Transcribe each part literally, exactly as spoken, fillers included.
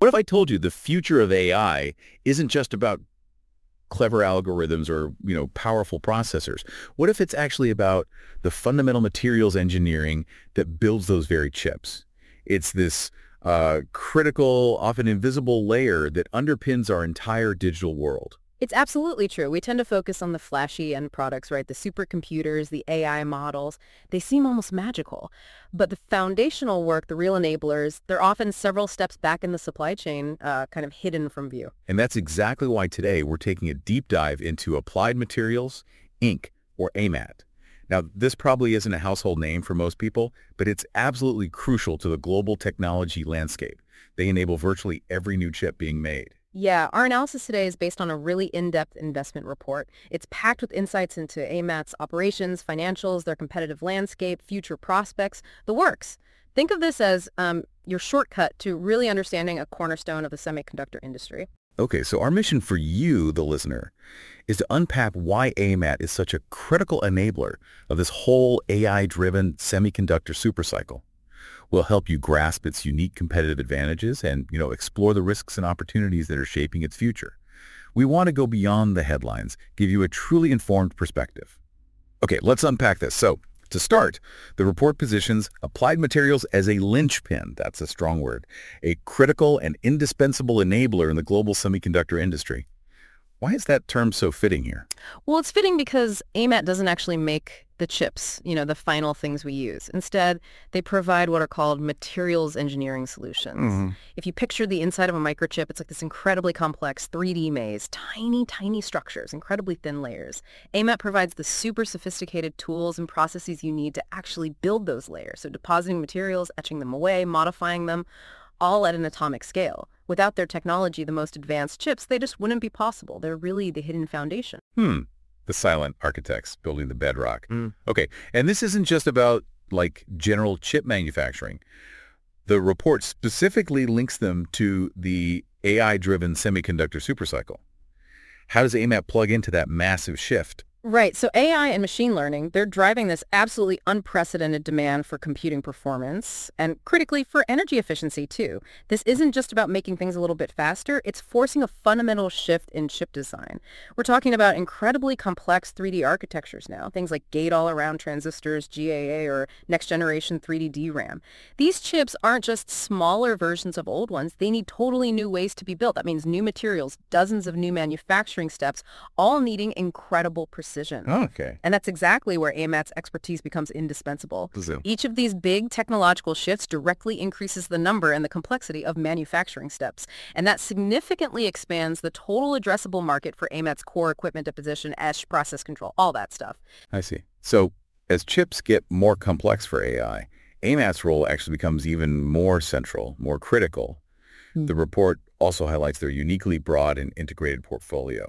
What if I told you the future of A I isn't just about clever algorithms or, you know, powerful processors? What if it's actually about the fundamental materials engineering that builds those very chips? It's this uh, critical, often invisible layer that underpins our entire digital world. It's absolutely true. We tend to focus on the flashy end products, right? The supercomputers, the A I models. They seem almost magical. But the foundational work, the real enablers, they're often several steps back in the supply chain, uh, kind of hidden from view. And that's exactly why today we're taking a deep dive into Applied Materials, Incorporated, or A M A T. Now, this probably isn't a household name for most people, but it's absolutely crucial to the global technology landscape. They enable virtually every new chip being made. Yeah, our analysis today is based on a really in-depth investment report. It's packed with insights into A M A T's operations, financials, their competitive landscape, future prospects, the works. Think of this as um, your shortcut to really understanding a cornerstone of the semiconductor industry. Okay, so our mission for you, the listener, is to unpack why A M A T is such a critical enabler of this whole A I-driven semiconductor supercycle. We'll help you grasp its unique competitive advantages and, you know, explore the risks and opportunities that are shaping its future. We want to go beyond the headlines, give you a truly informed perspective. Okay, let's unpack this. So, to start, the report positions Applied Materials as a linchpin, that's a strong word, a critical and indispensable enabler in the global semiconductor industry. Why is that term so fitting here? Well, it's fitting because A M A T doesn't actually make the chips, you know, the final things we use. Instead, they provide what are called materials engineering solutions. Mm-hmm. If you picture the inside of a microchip, it's like this incredibly complex three D maze, tiny, tiny structures, incredibly thin layers. A M A T provides the super sophisticated tools and processes you need to actually build those layers. So depositing materials, etching them away, modifying them, all at an atomic scale. Without their technology, the most advanced chips, they just wouldn't be possible. They're really the hidden foundation. Hmm. The silent architects building the bedrock. Mm. Okay, and this isn't just about, like, general chip manufacturing. The report specifically links them to the A I-driven semiconductor supercycle. How does A M A T plug into that massive shift? Right. So A I and machine learning, they're driving this absolutely unprecedented demand for computing performance and critically for energy efficiency, too. This isn't just about making things a little bit faster. It's forcing a fundamental shift in chip design. We're talking about incredibly complex three D architectures now, things like gate-all-around transistors, G A A, or next-generation three D D RAM. These chips aren't just smaller versions of old ones. They need totally new ways to be built. That means new materials, dozens of new manufacturing steps, all needing incredible precision. Oh, okay. And that's exactly where A M A T's expertise becomes indispensable. Zoom. Each of these big technological shifts directly increases the number and the complexity of manufacturing steps. And that significantly expands the total addressable market for A M A T's core equipment deposition, etch, process control, all that stuff. I see. So as chips get more complex for A I, A M A T's role actually becomes even more central, more critical. Mm. The report also highlights their uniquely broad and integrated portfolio.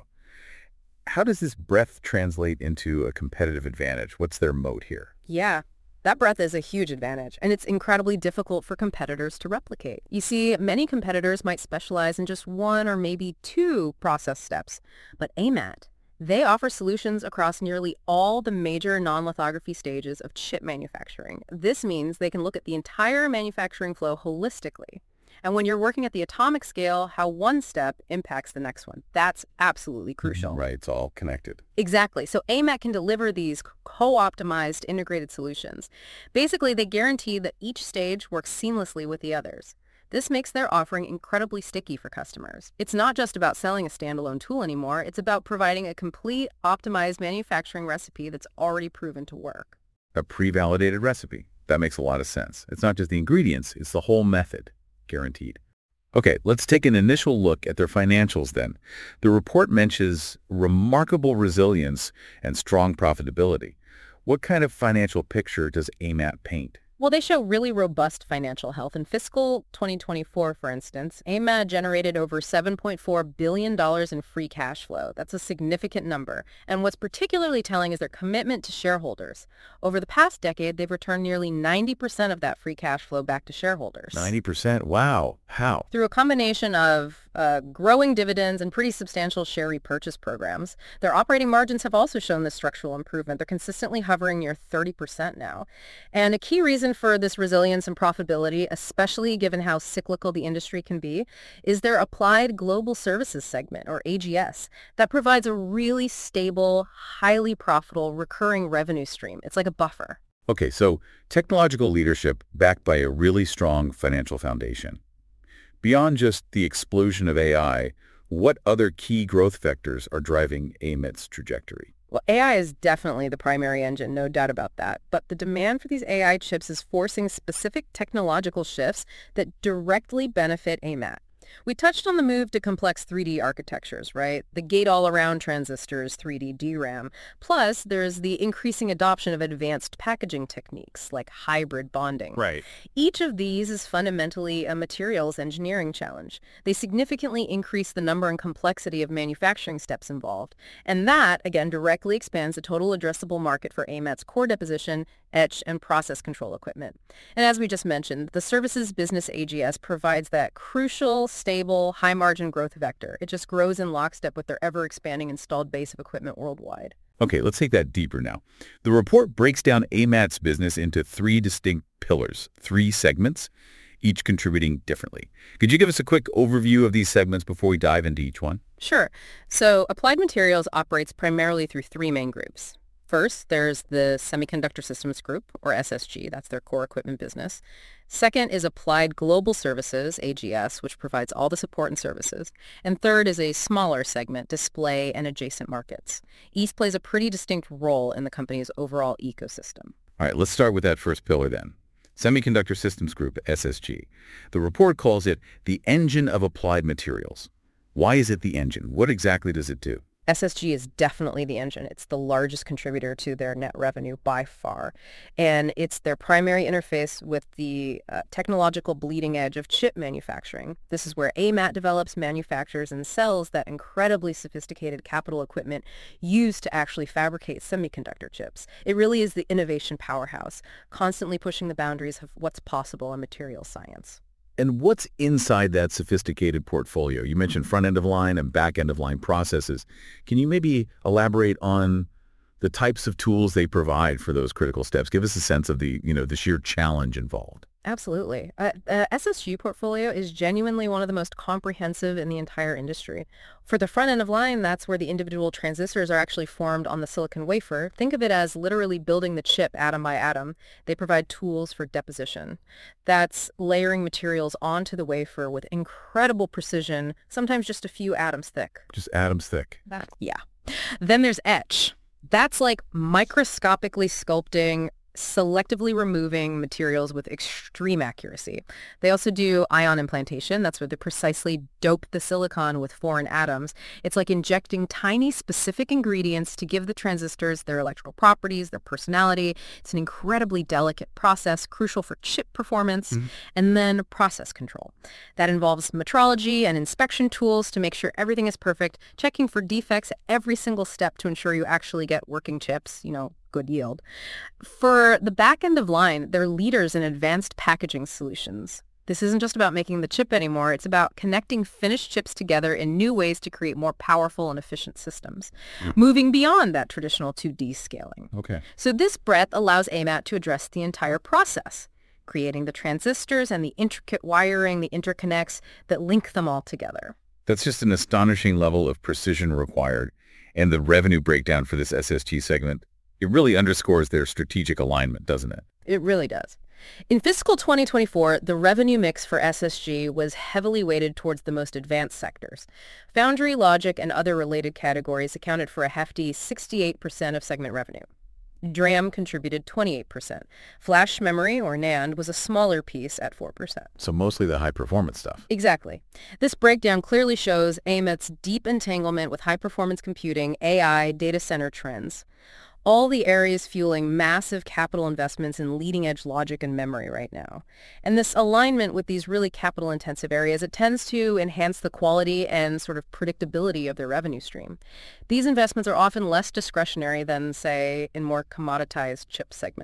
How does this breadth translate into a competitive advantage? What's their moat here? Yeah, that breadth is a huge advantage, and it's incredibly difficult for competitors to replicate. You see, many competitors might specialize in just one or maybe two process steps, but A M A T, they offer solutions across nearly all the major non-lithography stages of chip manufacturing. This means they can look at the entire manufacturing flow holistically. And when you're working at the atomic scale, how one step impacts the next one. That's absolutely crucial. Right, it's all connected. Exactly. So A M A T can deliver these co-optimized integrated solutions. Basically, they guarantee that each stage works seamlessly with the others. This makes their offering incredibly sticky for customers. It's not just about selling a standalone tool anymore. It's about providing a complete, optimized manufacturing recipe that's already proven to work. A pre-validated recipe. That makes a lot of sense. It's not just the ingredients, it's the whole method. Guaranteed. Okay, let's take an initial look at their financials then. The report mentions remarkable resilience and strong profitability. What kind of financial picture does A M A T paint? Well, they show really robust financial health. In fiscal twenty twenty-four, for instance, A M A T generated over seven point four billion dollars in free cash flow. That's a significant number. And what's particularly telling is their commitment to shareholders. Over the past decade, they've returned nearly ninety percent of that free cash flow back to shareholders. ninety percent? Wow. How? Through a combination of uh, growing dividends, and pretty substantial share repurchase programs. Their operating margins have also shown this structural improvement. They're consistently hovering near thirty percent now. And a key reason for this resilience and profitability, especially given how cyclical the industry can be, is their Applied Global Services segment, or A G S, that provides a really stable, highly profitable, recurring revenue stream. It's like a buffer. Okay, so technological leadership backed by a really strong financial foundation. Beyond just the explosion of A I, what other key growth vectors are driving A M E T's trajectory? Well, A I is definitely the primary engine, no doubt about that. But the demand for these A I chips is forcing specific technological shifts that directly benefit A M A T. We touched on the move to complex three D architectures, right? The gate-all-around transistors, three D D RAM. Plus, there's the increasing adoption of advanced packaging techniques like hybrid bonding. Right. Each of these is fundamentally a materials engineering challenge. They significantly increase the number and complexity of manufacturing steps involved. And that, again, directly expands the total addressable market for A M A T's core deposition, etch, and process control equipment. And as we just mentioned, the services business A G S provides that crucial, stable, high-margin growth vector. It just grows in lockstep with their ever-expanding installed base of equipment worldwide. Okay, let's take that deeper now. The report breaks down A M A T's business into three distinct pillars, three segments, each contributing differently. Could you give us a quick overview of these segments before we dive into each one? Sure. So Applied Materials operates primarily through three main groups. First, there's the Semiconductor Systems Group, or S S G. That's their core equipment business. Second is Applied Global Services, A G S, which provides all the support and services. And third is a smaller segment, Display and Adjacent Markets. Each plays a pretty distinct role in the company's overall ecosystem. All right, let's start with that first pillar then. Semiconductor Systems Group, S S G. The report calls it the engine of Applied Materials. Why is it the engine? What exactly does it do? S S G is definitely the engine. It's the largest contributor to their net revenue by far. And it's their primary interface with the uh, technological bleeding edge of chip manufacturing. This is where A M A T develops, manufactures, and sells that incredibly sophisticated capital equipment used to actually fabricate semiconductor chips. It really is the innovation powerhouse, constantly pushing the boundaries of what's possible in materials science. And what's inside that sophisticated portfolio? You mentioned front-end of line and back-end of line processes. Can you maybe elaborate on the types of tools they provide for those critical steps? Give us a sense of the, you know, the sheer challenge involved. Absolutely. Uh, the S S G portfolio is genuinely one of the most comprehensive in the entire industry. For the front end of line, that's where the individual transistors are actually formed on the silicon wafer. Think of it as literally building the chip atom by atom. They provide tools for deposition. That's layering materials onto the wafer with incredible precision, sometimes just a few atoms thick. Just atoms thick. That, yeah. Then there's etch. That's like microscopically sculpting, selectively removing materials with extreme accuracy. They also do ion implantation. That's where they precisely dope the silicon with foreign atoms. It's like injecting tiny specific ingredients to give the transistors their electrical properties, their personality. It's an incredibly delicate process, crucial for chip performance. Mm-hmm. And then process control. That involves metrology and inspection tools to make sure everything is perfect, checking for defects at every single step to ensure you actually get working chips, you know, good yield. For the back end of line, they're leaders in advanced packaging solutions. This isn't just about making the chip anymore. It's about connecting finished chips together in new ways to create more powerful and efficient systems, mm. moving beyond that traditional two D scaling. Okay. So this breadth allows A M A T to address the entire process, creating the transistors and the intricate wiring, the interconnects that link them all together. That's just an astonishing level of precision required. And the revenue breakdown for this S S G segment, it really underscores their strategic alignment, doesn't it? It really does. In fiscal twenty twenty-four, the revenue mix for S S G was heavily weighted towards the most advanced sectors. Foundry, logic, and other related categories accounted for a hefty sixty-eight percent of segment revenue. DRAM contributed twenty-eight percent. Flash memory, or NAND, was a smaller piece at four percent. So mostly the high-performance stuff. Exactly. This breakdown clearly shows A M A T's deep entanglement with high-performance computing, A I, data center trends. All the areas fueling massive capital investments in leading-edge logic and memory right now. And this alignment with these really capital-intensive areas, it tends to enhance the quality and sort of predictability of their revenue stream. These investments are often less discretionary than, say, in more commoditized chip segments.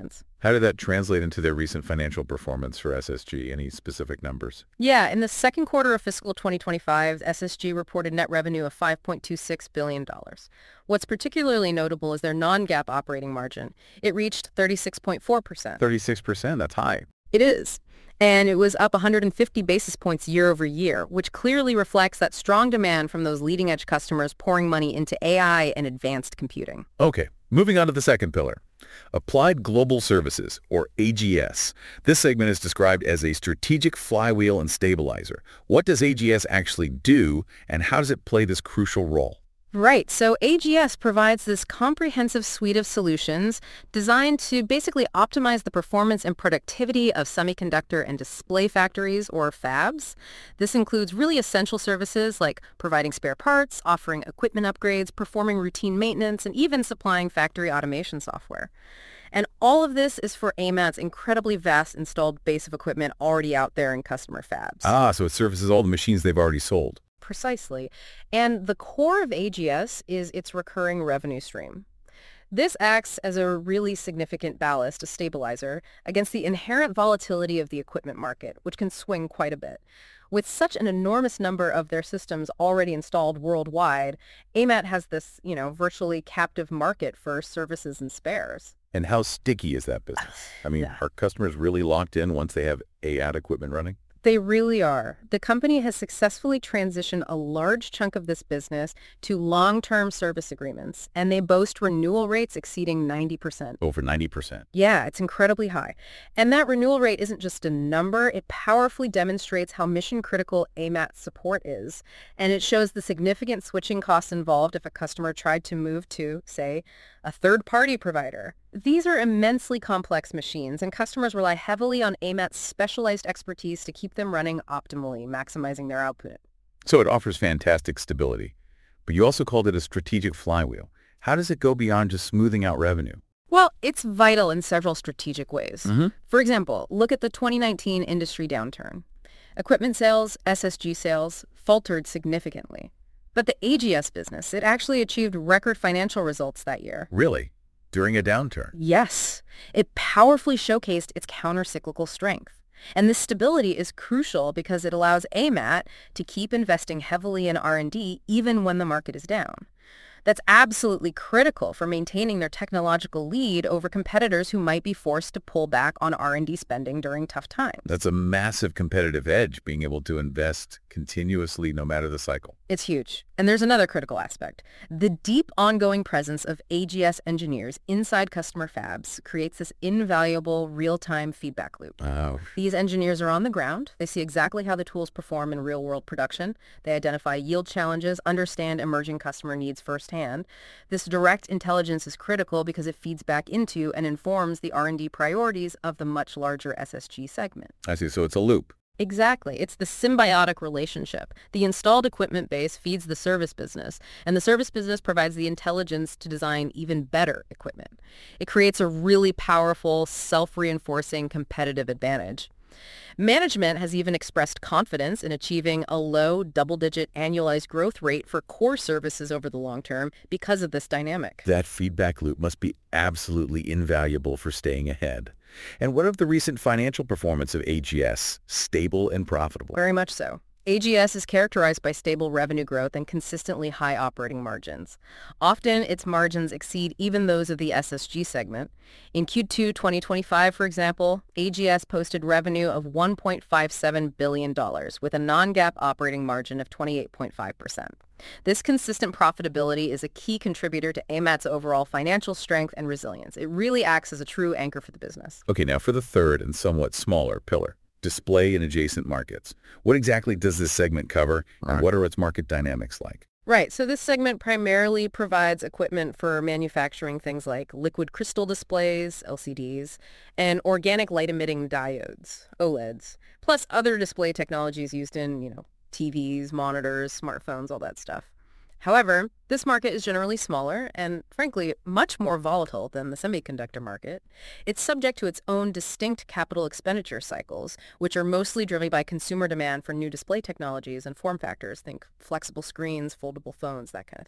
How did that translate into their recent financial performance for S S G? Any specific numbers? Yeah, in the second quarter of fiscal twenty twenty-five, S S G reported net revenue of five point two six billion dollars. What's particularly notable is their non-GAAP operating margin. It reached thirty-six point four percent. thirty-six percent, that's high. It is. And it was up one hundred fifty basis points year over year, which clearly reflects that strong demand from those leading-edge customers pouring money into A I and advanced computing. Okay, moving on to the second pillar. Applied Global Services, or A G S. This segment is described as a strategic flywheel and stabilizer. What does A G S actually do, and how does it play this crucial role? Right. So A G S provides this comprehensive suite of solutions designed to basically optimize the performance and productivity of semiconductor and display factories, or fabs. This includes really essential services like providing spare parts, offering equipment upgrades, performing routine maintenance, and even supplying factory automation software. And all of this is for A M A T's incredibly vast installed base of equipment already out there in customer fabs. Ah, so it services all the machines they've already sold. Precisely. And the core of A G S is its recurring revenue stream. This acts as a really significant ballast, a stabilizer, against the inherent volatility of the equipment market, which can swing quite a bit. With such an enormous number of their systems already installed worldwide, A M A T has this, you know, virtually captive market for services and spares. And how sticky is that business? I mean, Yeah. are customers really locked in once they have A I equipment running? They really are. The company has successfully transitioned a large chunk of this business to long-term service agreements, and they boast renewal rates exceeding ninety percent. Over ninety percent. Yeah, it's incredibly high. And that renewal rate isn't just a number, it powerfully demonstrates how mission-critical A M A T support is, and it shows the significant switching costs involved if a customer tried to move to, say, a third-party provider. These are immensely complex machines, and customers rely heavily on A M A T's specialized expertise to keep them running optimally, maximizing their output. So it offers fantastic stability. But you also called it a strategic flywheel. How does it go beyond just smoothing out revenue? Well, it's vital in several strategic ways. Mm-hmm. For example, look at the twenty nineteen industry downturn. Equipment sales, S S G sales, faltered significantly. But the A G S business, it actually achieved record financial results that year. Really? During a downturn? Yes, it powerfully showcased its counter-cyclical strength. And this stability is crucial because it allows A M A T to keep investing heavily in R and D even when the market is down. That's absolutely critical for maintaining their technological lead over competitors who might be forced to pull back on R and D spending during tough times. That's a massive competitive edge, being able to invest continuously no matter the cycle. It's huge. And there's another critical aspect. The deep ongoing presence of A G S engineers inside customer fabs creates this invaluable real-time feedback loop. Oh. These engineers are on the ground. They see exactly how the tools perform in real-world production. They identify yield challenges, understand emerging customer needs firsthand. This direct intelligence is critical because it feeds back into and informs the R and D priorities of the much larger S S G segment. I see. So it's a loop. Exactly. It's the symbiotic relationship. The installed equipment base feeds the service business, and the service business provides the intelligence to design even better equipment. It creates a really powerful, self-reinforcing competitive advantage. Management has even expressed confidence in achieving a low double-digit annualized growth rate for core services over the long term because of this dynamic. That feedback loop must be absolutely invaluable for staying ahead. And what of the recent financial performance of A G S? Stable and profitable. Very much so. A G S is characterized by stable revenue growth and consistently high operating margins. Often, its margins exceed even those of the S S G segment. In Q two twenty twenty-five, for example, A G S posted revenue of one point five seven billion dollars with a non-GAAP operating margin of twenty-eight point five percent. This consistent profitability is a key contributor to A M A T's overall financial strength and resilience. It really acts as a true anchor for the business. Okay, now for the third and somewhat smaller pillar. Display and adjacent markets. What exactly does this segment cover, and what are its market dynamics like? Right, so this segment primarily provides equipment for manufacturing things like liquid crystal displays, L C Ds, and organic light-emitting diodes, OLEDs, plus other display technologies used in, you know, T Vs, monitors, smartphones, all that stuff. However, this market is generally smaller and, frankly, much more volatile than the semiconductor market. It's subject to its own distinct capital expenditure cycles, which are mostly driven by consumer demand for new display technologies and form factors. Think flexible screens, foldable phones, that kind of thing.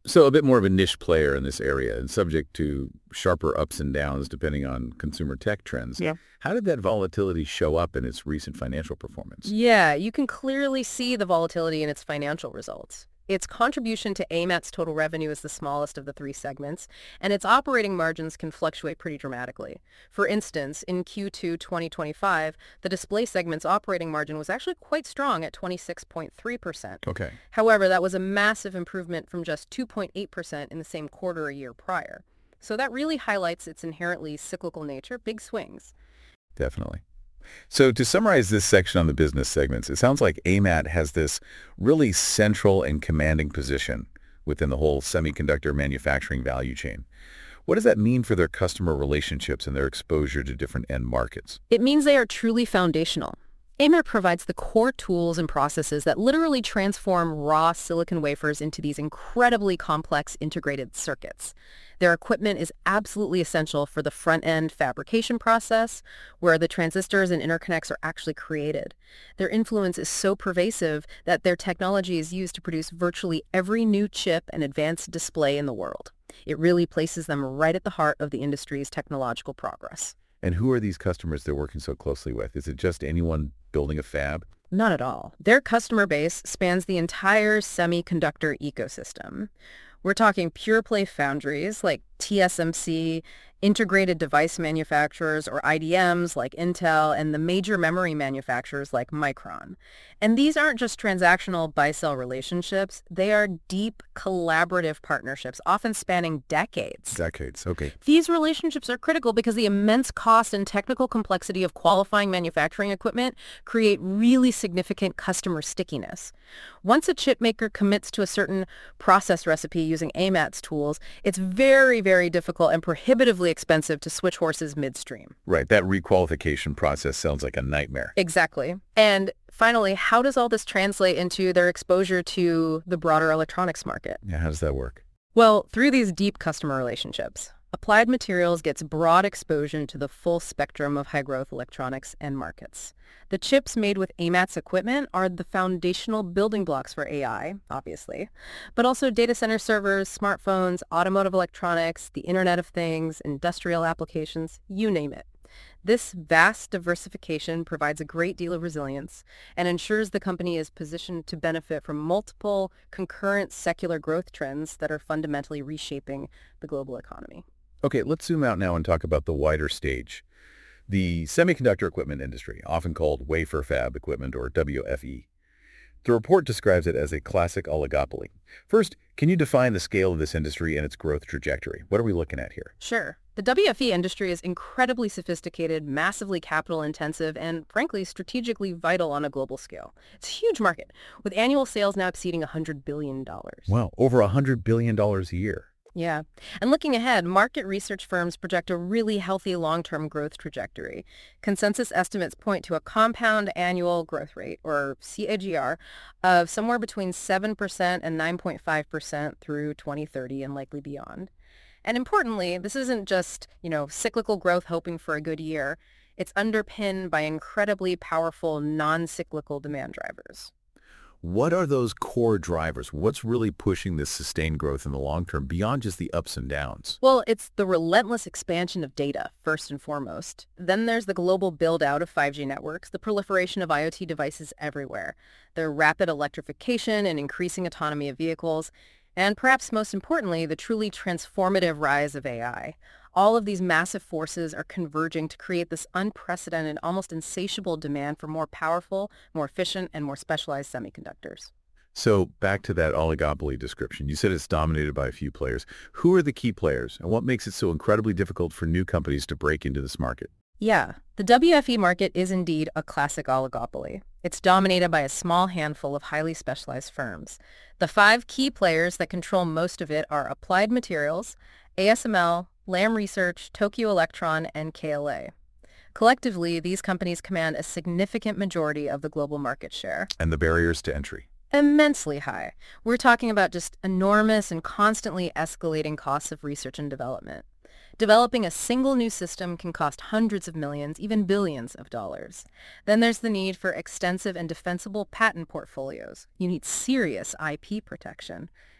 So a bit more of a niche player in this area and subject to sharper ups and downs depending on consumer tech trends. Yeah. How did that volatility show up in its recent financial performance? Yeah, you can clearly see the volatility in its financial results. Its contribution to A M A T's total revenue is the smallest of the three segments, and its operating margins can fluctuate pretty dramatically. For instance, in Q two twenty twenty-five, the display segment's operating margin was actually quite strong at twenty-six point three percent. Okay. However, that was a massive improvement from just two point eight percent in the same quarter a year prior. So that really highlights its inherently cyclical nature, big swings. Definitely. So to summarize this section on the business segments, it sounds like A M A T has this really central and commanding position within the whole semiconductor manufacturing value chain. What does that mean for their customer relationships and their exposure to different end markets? It means they are truly foundational. A M A T provides the core tools and processes that literally transform raw silicon wafers into these incredibly complex integrated circuits. Their equipment is absolutely essential for the front-end fabrication process, where the transistors and interconnects are actually created. Their influence is so pervasive that their technology is used to produce virtually every new chip and advanced display in the world. It really places them right at the heart of the industry's technological progress. And who are these customers they're working so closely with? Is it just anyone building a fab? Not at all. Their customer base spans the entire semiconductor ecosystem. We're talking pure-play foundries like T S M C, integrated device manufacturers or I D Ms like Intel, and the major memory manufacturers like Micron. And these aren't just transactional buy-sell relationships. They are deep collaborative partnerships, often spanning decades. Decades, okay. These relationships are critical because the immense cost and technical complexity of qualifying manufacturing equipment create really significant customer stickiness. Once a chip maker commits to a certain process recipe using A M A T's tools, it's very, very difficult and prohibitively expensive to switch horses midstream. Right, that requalification process sounds like a nightmare. Exactly. And finally, how does all this translate into their exposure to the broader electronics market? Yeah, how does that work? Well, through these deep customer relationships, Applied Materials gets broad exposure to the full spectrum of high-growth electronics end markets. The chips made with A M A T's equipment are the foundational building blocks for A I, obviously, but also data center servers, smartphones, automotive electronics, the Internet of Things, industrial applications, you name it. This vast diversification provides a great deal of resilience and ensures the company is positioned to benefit from multiple concurrent secular growth trends that are fundamentally reshaping the global economy. Okay, let's zoom out now and talk about the wider stage. The semiconductor equipment industry, often called wafer fab equipment or W F E. The report describes it as a classic oligopoly. First, can you define the scale of this industry and its growth trajectory? What are we looking at here? Sure. The W F E industry is incredibly sophisticated, massively capital-intensive, and frankly, strategically vital on a global scale. It's a huge market, with annual sales now exceeding one hundred billion dollars. Wow, over one hundred billion dollars a year. Yeah. And looking ahead, market research firms project a really healthy long-term growth trajectory. Consensus estimates point to a compound annual growth rate, or C A G R, of somewhere between seven percent and nine point five percent through twenty thirty and likely beyond. And importantly, this isn't just, you know, cyclical growth hoping for a good year. It's underpinned by incredibly powerful non-cyclical demand drivers. What are those core drivers? What's really pushing this sustained growth in the long term beyond just the ups and downs? Well, it's the relentless expansion of data, first and foremost. Then there's the global build-out of five G networks, the proliferation of I O T devices everywhere, the rapid electrification and increasing autonomy of vehicles, and perhaps most importantly, the truly transformative rise of A I. All of these massive forces are converging to create this unprecedented, almost insatiable demand for more powerful, more efficient, and more specialized semiconductors. So back to that oligopoly description. You said it's dominated by a few players. Who are the key players, and what makes it so incredibly difficult for new companies to break into this market? Yeah, the W F E market is indeed a classic oligopoly. It's dominated by a small handful of highly specialized firms. The five key players that control most of it are Applied Materials, A S M L, Lam Research, Tokyo Electron, and K L A. Collectively, these companies command a significant majority of the global market share. And the barriers to entry? Immensely high. We're talking about just enormous and constantly escalating costs of research and development. Developing a single new system can cost hundreds of millions, even billions of dollars. Then there's the need for extensive and defensible patent portfolios. You need serious I P protection.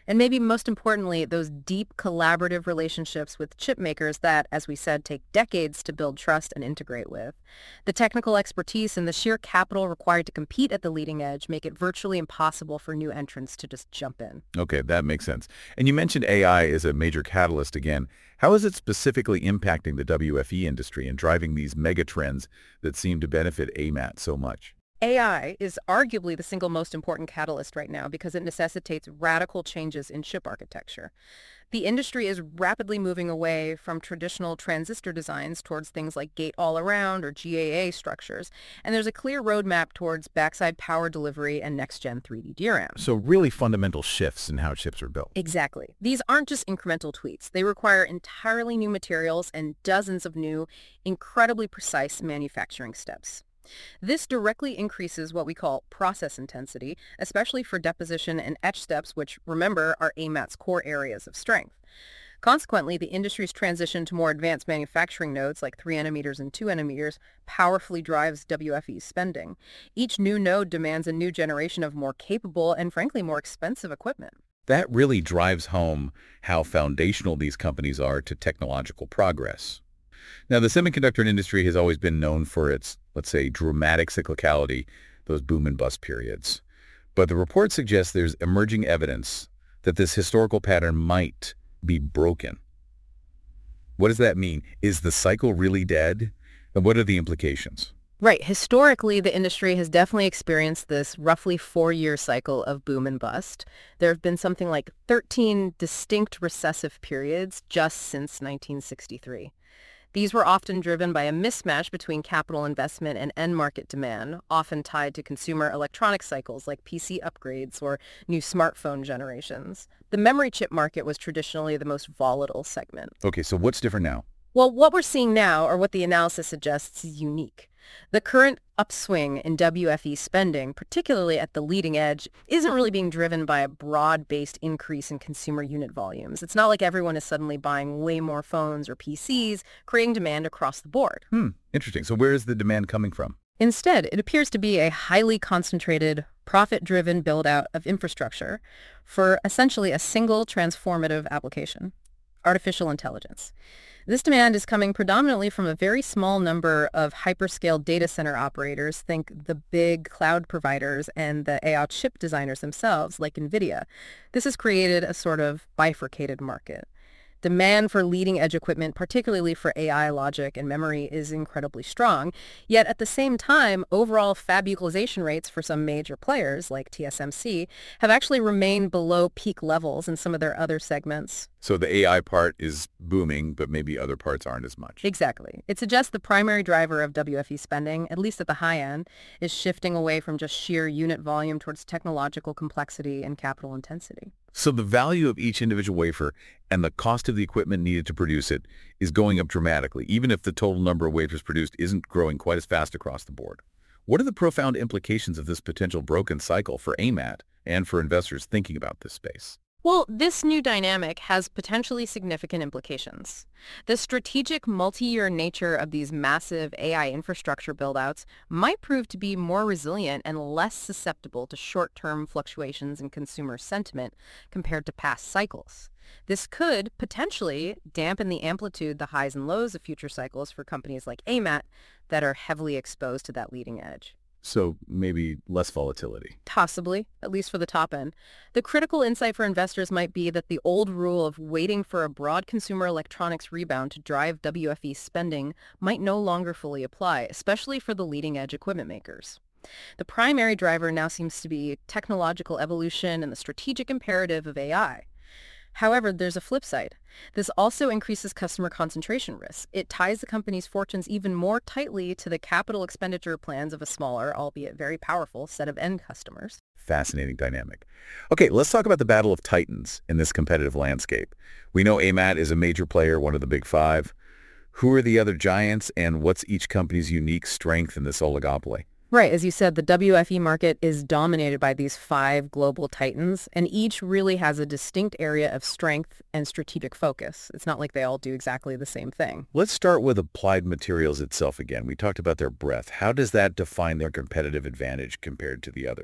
And maybe most importantly, those deep collaborative relationships with chip makers that, as we said, take decades to build trust and integrate with. The technical expertise and the sheer capital required to compete at the leading edge make it virtually impossible for new entrants to just jump in. Okay, that makes sense. And you mentioned A I is a major catalyst again. How is it specifically impacting the W F E industry and driving these mega trends that seem to benefit A M A T so much? A I is arguably the single most important catalyst right now because it necessitates radical changes in chip architecture. The industry is rapidly moving away from traditional transistor designs towards things like gate-all-around or G A A structures, and there's a clear roadmap towards backside power delivery and next-gen three D D RAM. So really fundamental shifts in how chips are built. Exactly. These aren't just incremental tweaks. They require entirely new materials and dozens of new, incredibly precise manufacturing steps. This directly increases what we call process intensity, especially for deposition and etch steps, which, remember, are A M A T's core areas of strength. Consequently, the industry's transition to more advanced manufacturing nodes like three nanometers and two nanometers powerfully drives W F E's spending. Each new node demands a new generation of more capable and, frankly, more expensive equipment. That really drives home how foundational these companies are to technological progress. Now, the semiconductor industry has always been known for its, let's say, dramatic cyclicality, those boom and bust periods. But the report suggests there's emerging evidence that this historical pattern might be broken. What does that mean? Is the cycle really dead? And what are the implications? Right. Historically, the industry has definitely experienced this roughly four-year cycle of boom and bust. There have been something like thirteen distinct recessive periods just since nineteen sixty-three. These were often driven by a mismatch between capital investment and end market demand, often tied to consumer electronic cycles like P C upgrades or new smartphone generations. The memory chip market was traditionally the most volatile segment. Okay, so what's different now? Well, what we're seeing now, or what the analysis suggests, is unique. The current upswing in W F E spending, particularly at the leading edge, isn't really being driven by a broad-based increase in consumer unit volumes. It's not like everyone is suddenly buying way more phones or P Cs, creating demand across the board. Hmm, interesting. So where is the demand coming from? Instead, it appears to be a highly concentrated, profit-driven build-out of infrastructure for essentially a single transformative application: artificial intelligence. This demand is coming predominantly from a very small number of hyperscale data center operators, think the big cloud providers and the A I chip designers themselves, like NVIDIA. This has created a sort of bifurcated market. Demand for leading-edge equipment, particularly for A I logic and memory, is incredibly strong. Yet at the same time, overall fab utilization rates for some major players, like T S M C, have actually remained below peak levels in some of their other segments. So the A I part is booming, but maybe other parts aren't as much. Exactly. It suggests the primary driver of W F E spending, at least at the high end, is shifting away from just sheer unit volume towards technological complexity and capital intensity. So the value of each individual wafer and the cost of the equipment needed to produce it is going up dramatically, even if the total number of wafers produced isn't growing quite as fast across the board. What are the profound implications of this potential broken cycle for A M A T and for investors thinking about this space? Well, this new dynamic has potentially significant implications. The strategic multi-year nature of these massive A I infrastructure buildouts might prove to be more resilient and less susceptible to short-term fluctuations in consumer sentiment compared to past cycles. This could potentially dampen the amplitude, the highs and lows of future cycles for companies like A M A T that are heavily exposed to that leading edge. So maybe less volatility. Possibly, at least for the top end. The critical insight for investors might be that the old rule of waiting for a broad consumer electronics rebound to drive W F E spending might no longer fully apply, especially for the leading-edge equipment makers. The primary driver now seems to be technological evolution and the strategic imperative of A I. However, there's a flip side. This also increases customer concentration risk. It ties the company's fortunes even more tightly to the capital expenditure plans of a smaller, albeit very powerful, set of end customers. Fascinating dynamic. Okay, let's talk about the battle of titans in this competitive landscape. We know A M A T is a major player, one of the big five. Who are the other giants, and what's each company's unique strength in this oligopoly? Right. As you said, the W F E market is dominated by these five global titans, and each really has a distinct area of strength and strategic focus. It's not like they all do exactly the same thing. Let's start with Applied Materials itself again. We talked about their breadth. How does that define their competitive advantage compared to the others?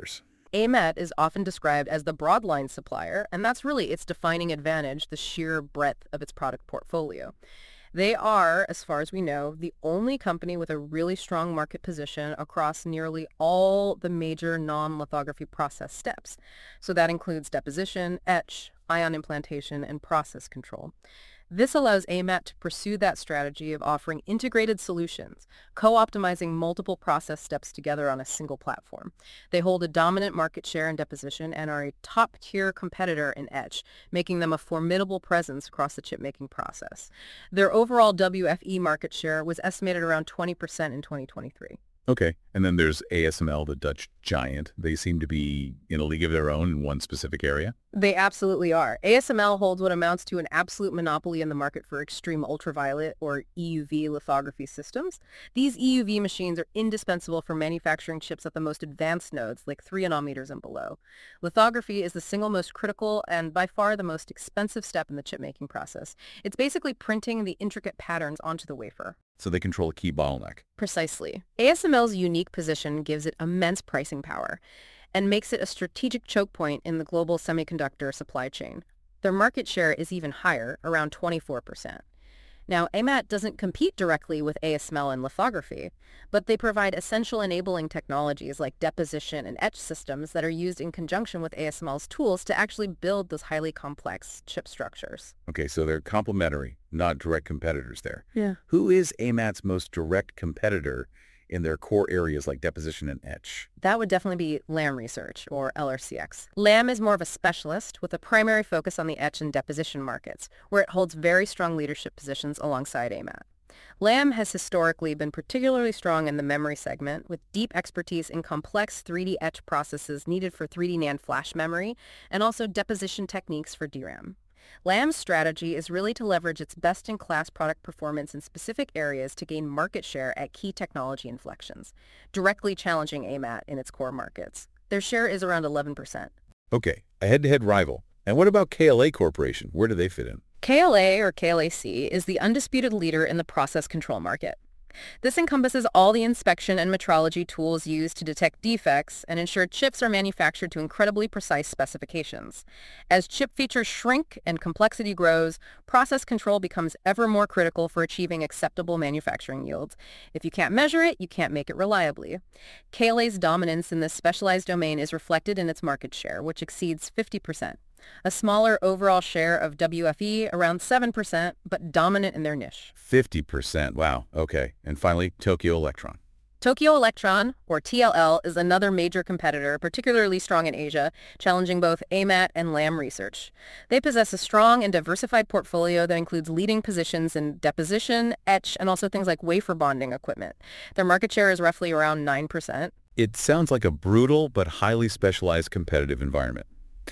A M A T is often described as the broadline supplier, and that's really its defining advantage, the sheer breadth of its product portfolio. They are, as far as we know, the only company with a really strong market position across nearly all the major non-lithography process steps. So that includes deposition, etch, ion implantation, and process control. This allows A M A T to pursue that strategy of offering integrated solutions, co-optimizing multiple process steps together on a single platform. They hold a dominant market share in deposition and are a top-tier competitor in etch, making them a formidable presence across the chip-making process. Their overall W F E market share was estimated around twenty percent in twenty twenty-three. Okay. And then there's A S M L, the Dutch giant. They seem to be in a league of their own in one specific area. They absolutely are. A S M L holds what amounts to an absolute monopoly in the market for extreme ultraviolet, or E U V, lithography systems. These E U V machines are indispensable for manufacturing chips at the most advanced nodes, like three nanometers and below. Lithography is the single most critical and by far the most expensive step in the chip-making process. It's basically printing the intricate patterns onto the wafer. So they control a key bottleneck. Precisely. A S M L's unique position gives it immense pricing power and makes it a strategic choke point in the global semiconductor supply chain. Their market share is even higher, around twenty-four percent. Now, A M A T doesn't compete directly with A S M L in lithography, but they provide essential enabling technologies like deposition and etch systems that are used in conjunction with A S M L's tools to actually build those highly complex chip structures. Okay, so they're complementary, not direct competitors there. Yeah. Who is A M A T's most direct competitor in their core areas like deposition and etch? That would definitely be Lam Research, or L R C X. Lam is more of a specialist with a primary focus on the etch and deposition markets, where it holds very strong leadership positions alongside A M A T. Lam has historically been particularly strong in the memory segment, with deep expertise in complex three D etch processes needed for three D NAND flash memory, and also deposition techniques for D RAM. Lam's strategy is really to leverage its best-in-class product performance in specific areas to gain market share at key technology inflections, directly challenging A M A T in its core markets. Their share is around eleven percent. Okay, a head-to-head rival. And what about K L A Corporation? Where do they fit in? K L A, or K L A C, is the undisputed leader in the process control market. This encompasses all the inspection and metrology tools used to detect defects and ensure chips are manufactured to incredibly precise specifications. As chip features shrink and complexity grows, process control becomes ever more critical for achieving acceptable manufacturing yields. If you can't measure it, you can't make it reliably. K L A's dominance in this specialized domain is reflected in its market share, which exceeds fifty percent. A smaller overall share of W F E, around seven percent, but dominant in their niche. fifty percent. Wow. Okay. And finally, Tokyo Electron. Tokyo Electron, or T L L, is another major competitor, particularly strong in Asia, challenging both A M A T and Lam Research. They possess a strong and diversified portfolio that includes leading positions in deposition, etch, and also things like wafer bonding equipment. Their market share is roughly around nine percent. It sounds like a brutal but highly specialized competitive environment.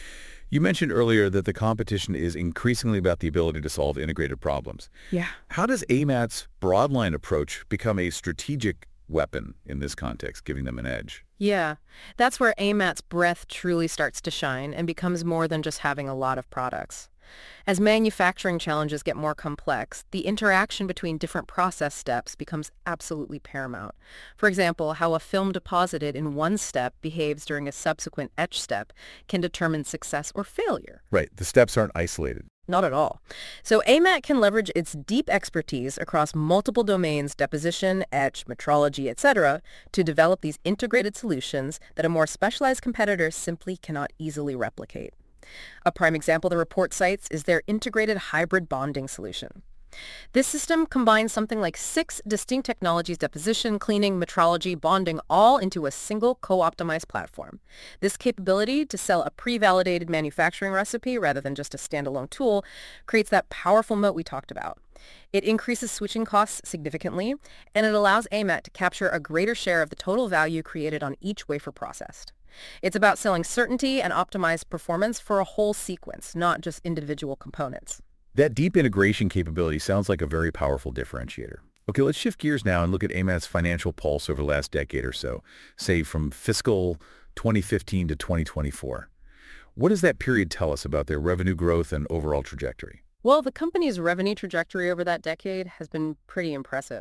You mentioned earlier that the competition is increasingly about the ability to solve integrated problems. Yeah. How does A M A T's broadline approach become a strategic weapon in this context, giving them an edge? Yeah, that's where A M A T's breadth truly starts to shine and becomes more than just having a lot of products. As manufacturing challenges get more complex, the interaction between different process steps becomes absolutely paramount. For example, how a film deposited in one step behaves during a subsequent etch step can determine success or failure. Right. The steps aren't isolated. Not at all. So A M A T can leverage its deep expertise across multiple domains, deposition, etch, metrology, et cetera, to develop these integrated solutions that a more specialized competitor simply cannot easily replicate. A prime example the report cites is their integrated hybrid bonding solution. This system combines something like six distinct technologies: deposition, cleaning, metrology, bonding, all into a single co-optimized platform. This capability to sell a pre-validated manufacturing recipe rather than just a standalone tool creates that powerful moat we talked about. It increases switching costs significantly, and it allows A M A T to capture a greater share of the total value created on each wafer processed. It's about selling certainty and optimized performance for a whole sequence, not just individual components. That deep integration capability sounds like a very powerful differentiator. Okay, let's shift gears now and look at A M A T's financial pulse over the last decade or so, say from fiscal twenty fifteen to twenty twenty-four. What does that period tell us about their revenue growth and overall trajectory? Well, the company's revenue trajectory over that decade has been pretty impressive.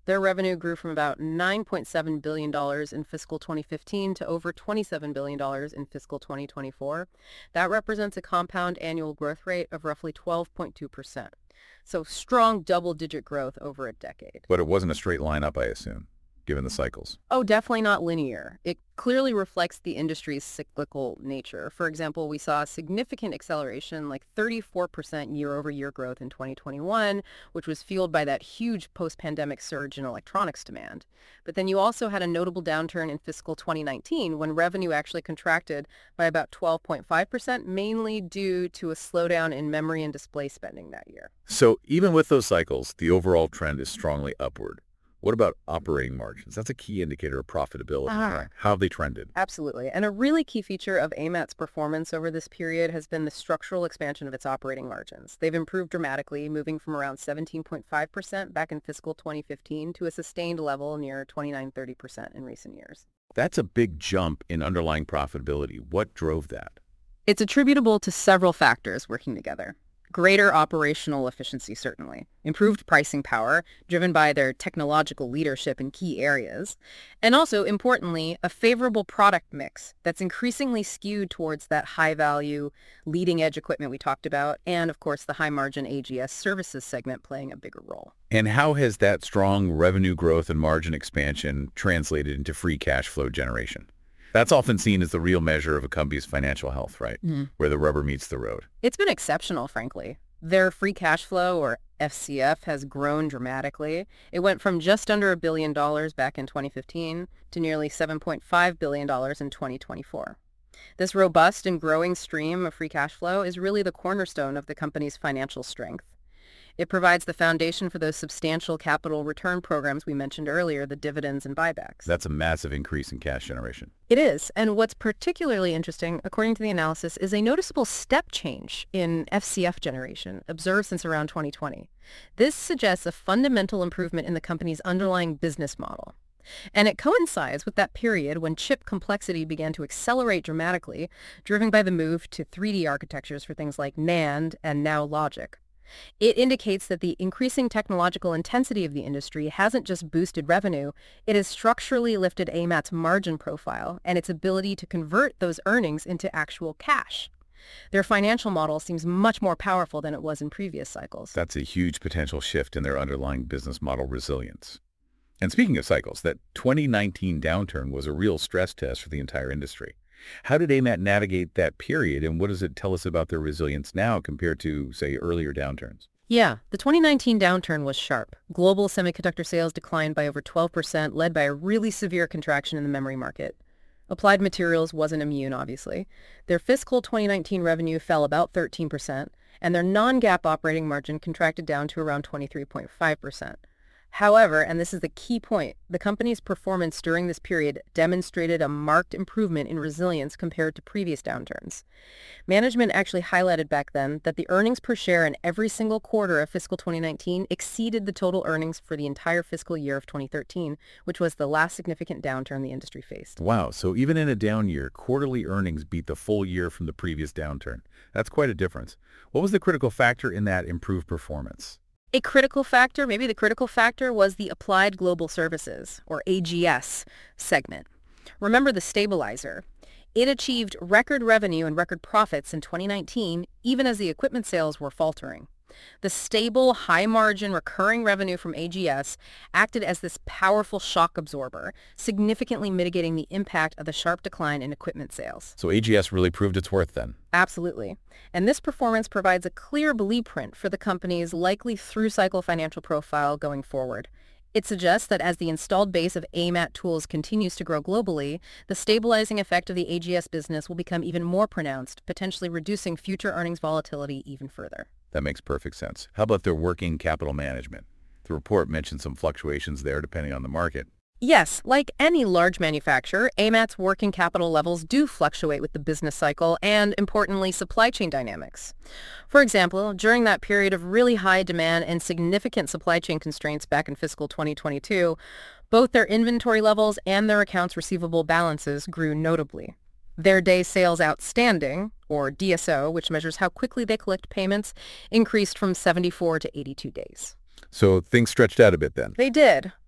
Their revenue grew from about nine point seven billion dollars in fiscal twenty fifteen to over twenty-seven billion dollars in fiscal twenty twenty-four. That represents a compound annual growth rate of roughly twelve point two percent. So strong double-digit growth over a decade. But it wasn't a straight line up, I assume, given the cycles. Oh, definitely not linear. It clearly reflects the industry's cyclical nature. For example, we saw a significant acceleration, like thirty-four percent year-over-year growth in twenty twenty-one, which was fueled by that huge post-pandemic surge in electronics demand. But then you also had a notable downturn in fiscal twenty nineteen when revenue actually contracted by about twelve point five percent, mainly due to a slowdown in memory and display spending that year. So even with those cycles, the overall trend is strongly upward. What about operating margins? That's a key indicator of profitability. Uh-huh. How have they trended? Absolutely. And a really key feature of A M A T's performance over this period has been the structural expansion of its operating margins. They've improved dramatically, moving from around seventeen point five percent back in fiscal twenty fifteen to a sustained level near twenty-nine to thirty percent in recent years. That's a big jump in underlying profitability. What drove that? It's attributable to several factors working together. Greater operational efficiency, certainly. Improved pricing power, driven by their technological leadership in key areas. And also, importantly, a favorable product mix that's increasingly skewed towards that high-value, leading-edge equipment we talked about, and, of course, the high-margin A G S services segment playing a bigger role. And how has that strong revenue growth and margin expansion translated into free cash flow generation? That's often seen as the real measure of a company's financial health, right? Mm-hmm. Where the rubber meets the road. It's been exceptional, frankly. Their free cash flow, or F C F, has grown dramatically. It went from just under a billion dollars back in twenty fifteen to nearly seven point five billion dollars in twenty twenty-four. This robust and growing stream of free cash flow is really the cornerstone of the company's financial strength. It provides the foundation for those substantial capital return programs we mentioned earlier, the dividends and buybacks. That's a massive increase in cash generation. It is. And what's particularly interesting, according to the analysis, is a noticeable step change in F C F generation observed since around twenty twenty. This suggests a fundamental improvement in the company's underlying business model. And it coincides with that period when chip complexity began to accelerate dramatically, driven by the move to three D architectures for things like NAND and now logic. It indicates that the increasing technological intensity of the industry hasn't just boosted revenue, it has structurally lifted A M A T's margin profile and its ability to convert those earnings into actual cash. Their financial model seems much more powerful than it was in previous cycles. That's a huge potential shift in their underlying business model resilience. And speaking of cycles, that twenty nineteen downturn was a real stress test for the entire industry. How did A M A T navigate that period, and what does it tell us about their resilience now compared to, say, earlier downturns? Yeah, the twenty nineteen downturn was sharp. Global semiconductor sales declined by over twelve percent, led by a really severe contraction in the memory market. Applied Materials wasn't immune, obviously. Their fiscal twenty nineteen revenue fell about thirteen percent, and their non-GAAP operating margin contracted down to around twenty-three point five percent. However, and this is the key point, the company's performance during this period demonstrated a marked improvement in resilience compared to previous downturns. Management actually highlighted back then that the earnings per share in every single quarter of fiscal twenty nineteen exceeded the total earnings for the entire fiscal year of twenty thirteen, which was the last significant downturn the industry faced. Wow, so even in a down year, quarterly earnings beat the full year from the previous downturn. That's quite a difference. What was the critical factor in that improved performance? A critical factor, maybe the critical factor, was the Applied Global Services, or A G S, segment. Remember the stabilizer. It achieved record revenue and record profits in twenty nineteen, even as the equipment sales were faltering. The stable, high-margin, recurring revenue from A G S acted as this powerful shock absorber, significantly mitigating the impact of the sharp decline in equipment sales. So A G S really proved its worth then? Absolutely. And this performance provides a clear blueprint for the company's likely through-cycle financial profile going forward. It suggests that as the installed base of A M A T tools continues to grow globally, the stabilizing effect of the A G S business will become even more pronounced, potentially reducing future earnings volatility even further. That makes perfect sense. How about their working capital management? The report mentioned some fluctuations there depending on the market. Yes, like any large manufacturer, A M A T's working capital levels do fluctuate with the business cycle and, importantly, supply chain dynamics. For example, during that period of really high demand and significant supply chain constraints back in fiscal twenty twenty-two, both their inventory levels and their accounts receivable balances grew notably. Their days sales outstanding, or D S O, which measures how quickly they collect payments, increased from seventy-four to eighty-two days. So things stretched out a bit then? They did.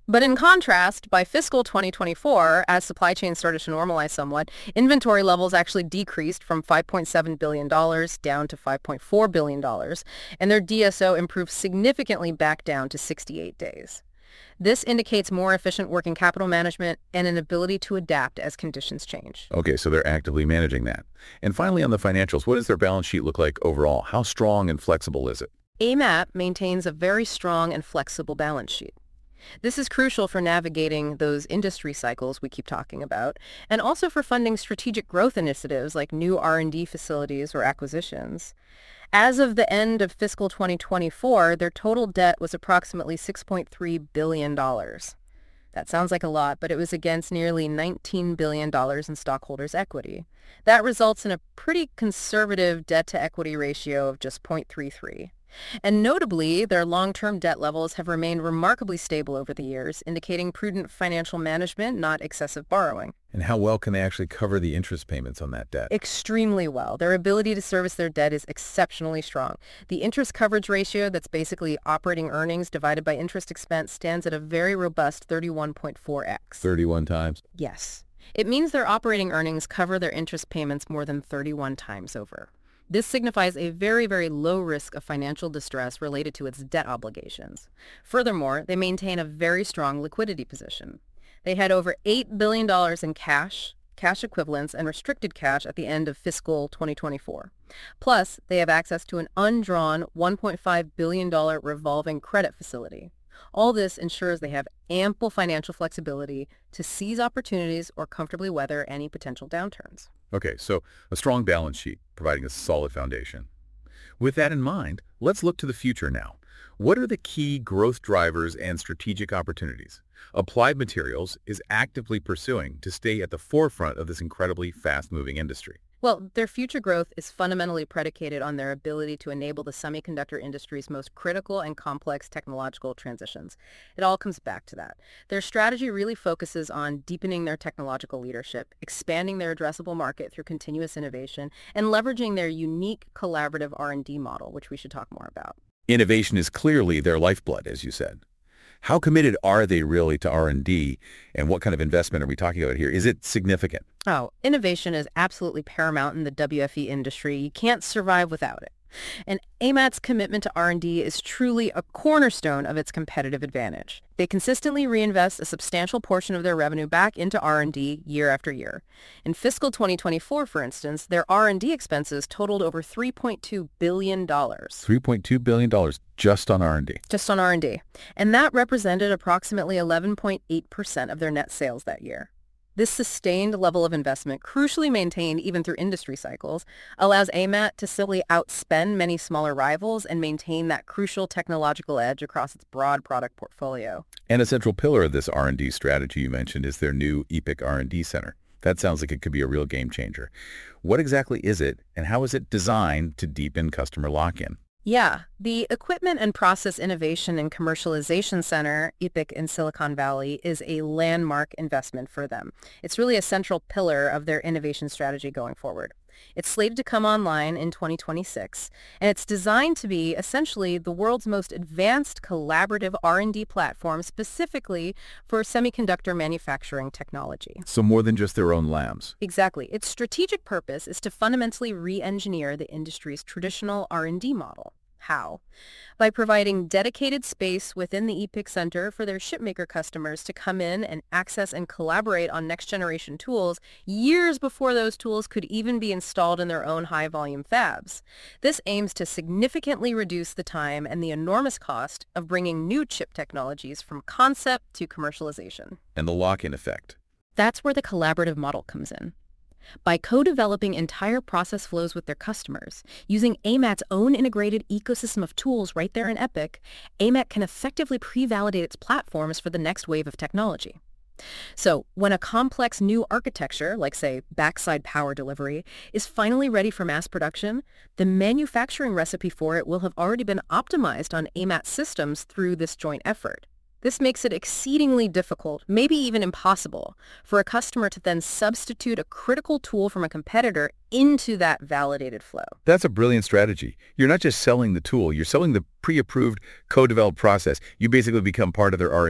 But in contrast, by fiscal twenty twenty-four, as supply chains started to normalize somewhat, inventory levels actually decreased from five point seven billion dollars down to five point four billion dollars, and their D S O improved significantly back down to sixty-eight days. This indicates more efficient working capital management and an ability to adapt as conditions change. Okay, so they're actively managing that. And finally, on the financials, what does their balance sheet look like overall? How strong and flexible is it? A M A T maintains a very strong and flexible balance sheet. This is crucial for navigating those industry cycles we keep talking about, and also for funding strategic growth initiatives like new R and D facilities or acquisitions. As of the end of fiscal twenty twenty-four, their total debt was approximately six point three billion dollars. That sounds like a lot, but it was against nearly nineteen billion dollars in stockholders' equity. That results in a pretty conservative debt-to-equity ratio of just zero point three three. And notably, their long-term debt levels have remained remarkably stable over the years, indicating prudent financial management, not excessive borrowing. And how well can they actually cover the interest payments on that debt? Extremely well. Their ability to service their debt is exceptionally strong. The interest coverage ratio, that's basically operating earnings divided by interest expense, stands at a very robust thirty-one point four x. thirty-one times? Yes. It means their operating earnings cover their interest payments more than thirty-one times over. This signifies a very, very low risk of financial distress related to its debt obligations. Furthermore, they maintain a very strong liquidity position. They had over eight billion dollars in cash, cash equivalents, and restricted cash at the end of fiscal twenty twenty-four. Plus, they have access to an undrawn one point five billion dollars revolving credit facility. All this ensures they have ample financial flexibility to seize opportunities or comfortably weather any potential downturns. Okay, so a strong balance sheet, providing a solid foundation. With that in mind, let's look to the future now. What are the key growth drivers and strategic opportunities Applied Materials is actively pursuing to stay at the forefront of this incredibly fast-moving industry? Well, their future growth is fundamentally predicated on their ability to enable the semiconductor industry's most critical and complex technological transitions. It all comes back to that. Their strategy really focuses on deepening their technological leadership, expanding their addressable market through continuous innovation, and leveraging their unique collaborative R and D model, which we should talk more about. Innovation is clearly their lifeblood, as you said. How committed are they really to R and D, and what kind of investment are we talking about here? Is it significant? Oh, innovation is absolutely paramount in the W F E industry. You can't survive without it. And A M A T's commitment to R and D is truly a cornerstone of its competitive advantage. They consistently reinvest a substantial portion of their revenue back into R and D year after year. In fiscal twenty twenty-four, for instance, their R and D expenses totaled over three point two billion dollars. three point two billion dollars just on R and D. Just on R and D. And that represented approximately eleven point eight percent of their net sales that year. This sustained level of investment, crucially maintained even through industry cycles, allows A M A T to simply outspend many smaller rivals and maintain that crucial technological edge across its broad product portfolio. And a central pillar of this R and D strategy you mentioned is their new EPIC R and D Center. That sounds like it could be a real game changer. What exactly is it, and how is it designed to deepen customer lock-in? Yeah, the Equipment and Process Innovation and Commercialization Center, EPIC in Silicon Valley, is a landmark investment for them. It's really a central pillar of their innovation strategy going forward. It's slated to come online in twenty twenty-six, and it's designed to be essentially the world's most advanced collaborative R and D platform specifically for semiconductor manufacturing technology. So more than just their own labs. Exactly. Its strategic purpose is to fundamentally re-engineer the industry's traditional R and D model. How? By providing dedicated space within the EPIC Center for their chipmaker customers to come in and access and collaborate on next-generation tools years before those tools could even be installed in their own high-volume fabs. This aims to significantly reduce the time and the enormous cost of bringing new chip technologies from concept to commercialization. And the lock-in effect. That's where the collaborative model comes in. By co-developing entire process flows with their customers, using A M A T's own integrated ecosystem of tools right there in EPIC, A M A T can effectively pre-validate its platforms for the next wave of technology. So, when a complex new architecture, like say backside power delivery, is finally ready for mass production, the manufacturing recipe for it will have already been optimized on A M A T systems through this joint effort. This makes it exceedingly difficult, maybe even impossible, for a customer to then substitute a critical tool from a competitor into that validated flow. That's a brilliant strategy. You're not just selling the tool, you're selling the pre-approved, co-developed process. You basically become part of their R and D.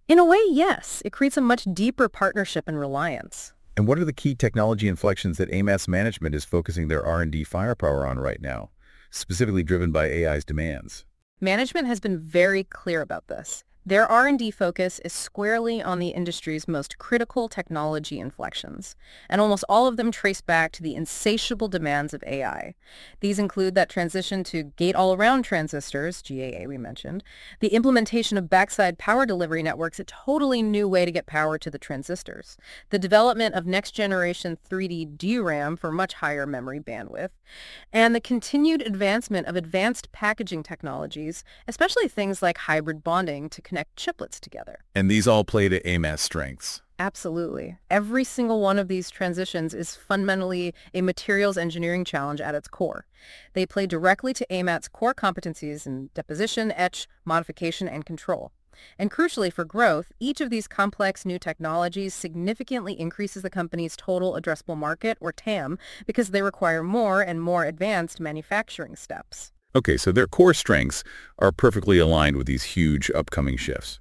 In a way, yes. It creates a much deeper partnership and reliance. And what are the key technology inflections that A M A T's management is focusing their R and D firepower on right now, specifically driven by A I's demands? Management has been very clear about this. Their R and D focus is squarely on the industry's most critical technology inflections, and almost all of them trace back to the insatiable demands of A I. These include that transition to gate-all-around transistors, G A A we mentioned, the implementation of backside power delivery networks, a totally new way to get power to the transistors, the development of next-generation three D D RAM for much higher memory bandwidth, and the continued advancement of advanced packaging technologies, especially things like hybrid bonding to connect chiplets together. And these all play to A M A T's strengths. Absolutely. Every single one of these transitions is fundamentally a materials engineering challenge at its core. They play directly to A M A T's core competencies in deposition, etch, modification, and control. And crucially for growth, each of these complex new technologies significantly increases the company's total addressable market, or T A M, because they require more and more advanced manufacturing steps. Okay, so their core strengths are perfectly aligned with these huge upcoming shifts.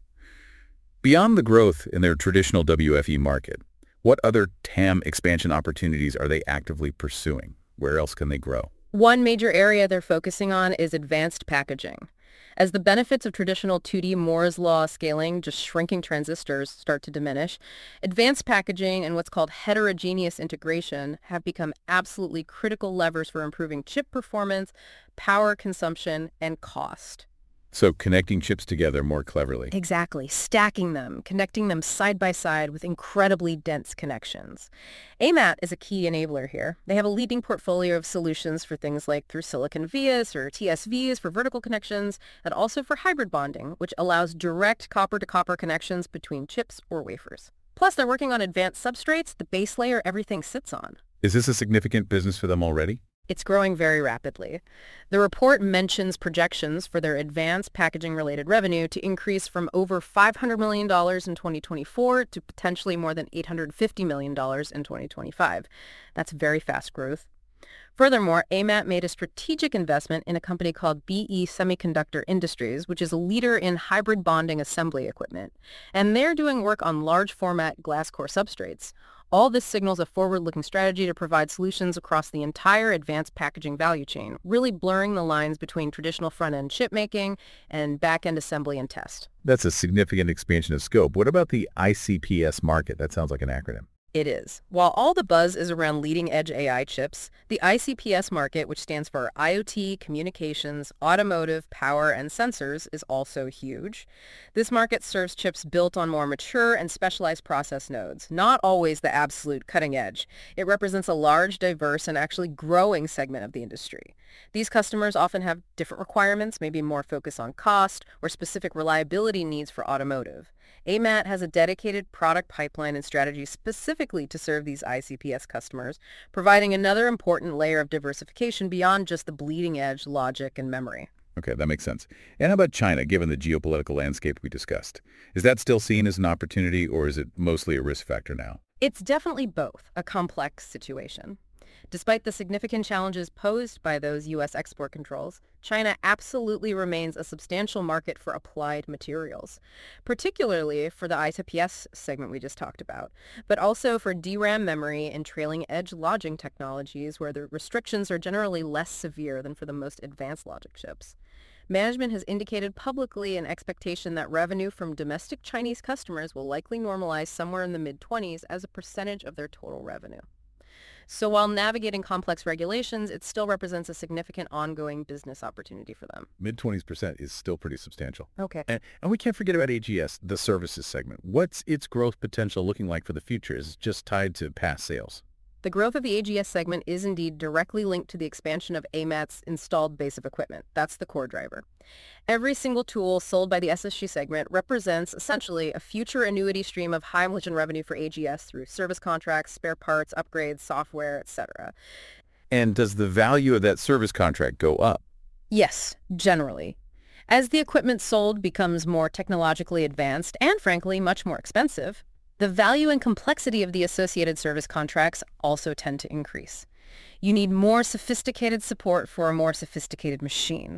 Beyond the growth in their traditional W F E market, what other T A M expansion opportunities are they actively pursuing? Where else can they grow? One major area they're focusing on is advanced packaging. As the benefits of traditional two D Moore's law scaling, just shrinking transistors, start to diminish, advanced packaging and what's called heterogeneous integration have become absolutely critical levers for improving chip performance, power consumption, and cost. So connecting chips together more cleverly. Exactly. Stacking them, connecting them side by side with incredibly dense connections. A M A T is a key enabler here. They have a leading portfolio of solutions for things like through silicon vias or T S Vs for vertical connections, and also for hybrid bonding, which allows direct copper-to-copper connections between chips or wafers. Plus, they're working on advanced substrates, the base layer everything sits on. Is this a significant business for them already? It's growing very rapidly. The report mentions projections for their advanced packaging-related revenue to increase from over five hundred million dollars in twenty twenty-four to potentially more than eight hundred fifty million dollars in twenty twenty-five. That's very fast growth. Furthermore, A M A T made a strategic investment in a company called B E Semiconductor Industries, which is a leader in hybrid bonding assembly equipment. And they're doing work on large-format glass core substrates. All this signals a forward-looking strategy to provide solutions across the entire advanced packaging value chain, really blurring the lines between traditional front-end chip making and back-end assembly and test. That's a significant expansion of scope. What about the I C P S market? That sounds like an acronym. It is. While all the buzz is around leading-edge A I chips, the I C P S market, which stands for IoT, communications, automotive, power, and sensors, is also huge. This market serves chips built on more mature and specialized process nodes, not always the absolute cutting edge. It represents a large, diverse, and actually growing segment of the industry. These customers often have different requirements, maybe more focus on cost or specific reliability needs for automotive. A M A T has a dedicated product pipeline and strategy specifically to serve these I C P S customers, providing another important layer of diversification beyond just the bleeding-edge logic and memory. Okay, that makes sense. And how about China, given the geopolitical landscape we discussed? Is that still seen as an opportunity, or is it mostly a risk factor now? It's definitely both, a complex situation. Despite the significant challenges posed by those U S export controls, China absolutely remains a substantial market for applied materials, particularly for the I C P S segment we just talked about, but also for D RAM memory and trailing edge logic technologies where the restrictions are generally less severe than for the most advanced logic chips. Management has indicated publicly an expectation that revenue from domestic Chinese customers will likely normalize somewhere in the mid twenties as a percentage of their total revenue. So while navigating complex regulations, it still represents a significant ongoing business opportunity for them. mid twenty percent is still pretty substantial. Okay. And, and we can't forget about A G S, the services segment. What's its growth potential looking like for the future? Is it just tied to past sales? The growth of the A G S segment is indeed directly linked to the expansion of A M A T's installed base of equipment. That's the core driver. Every single tool sold by the S S G segment represents essentially a future annuity stream of high-margin revenue for A G S through service contracts, spare parts, upgrades, software, et cetera. And does the value of that service contract go up? Yes, generally. As the equipment sold becomes more technologically advanced and, frankly, much more expensive, the value and complexity of the associated service contracts also tend to increase. You need more sophisticated support for a more sophisticated machine.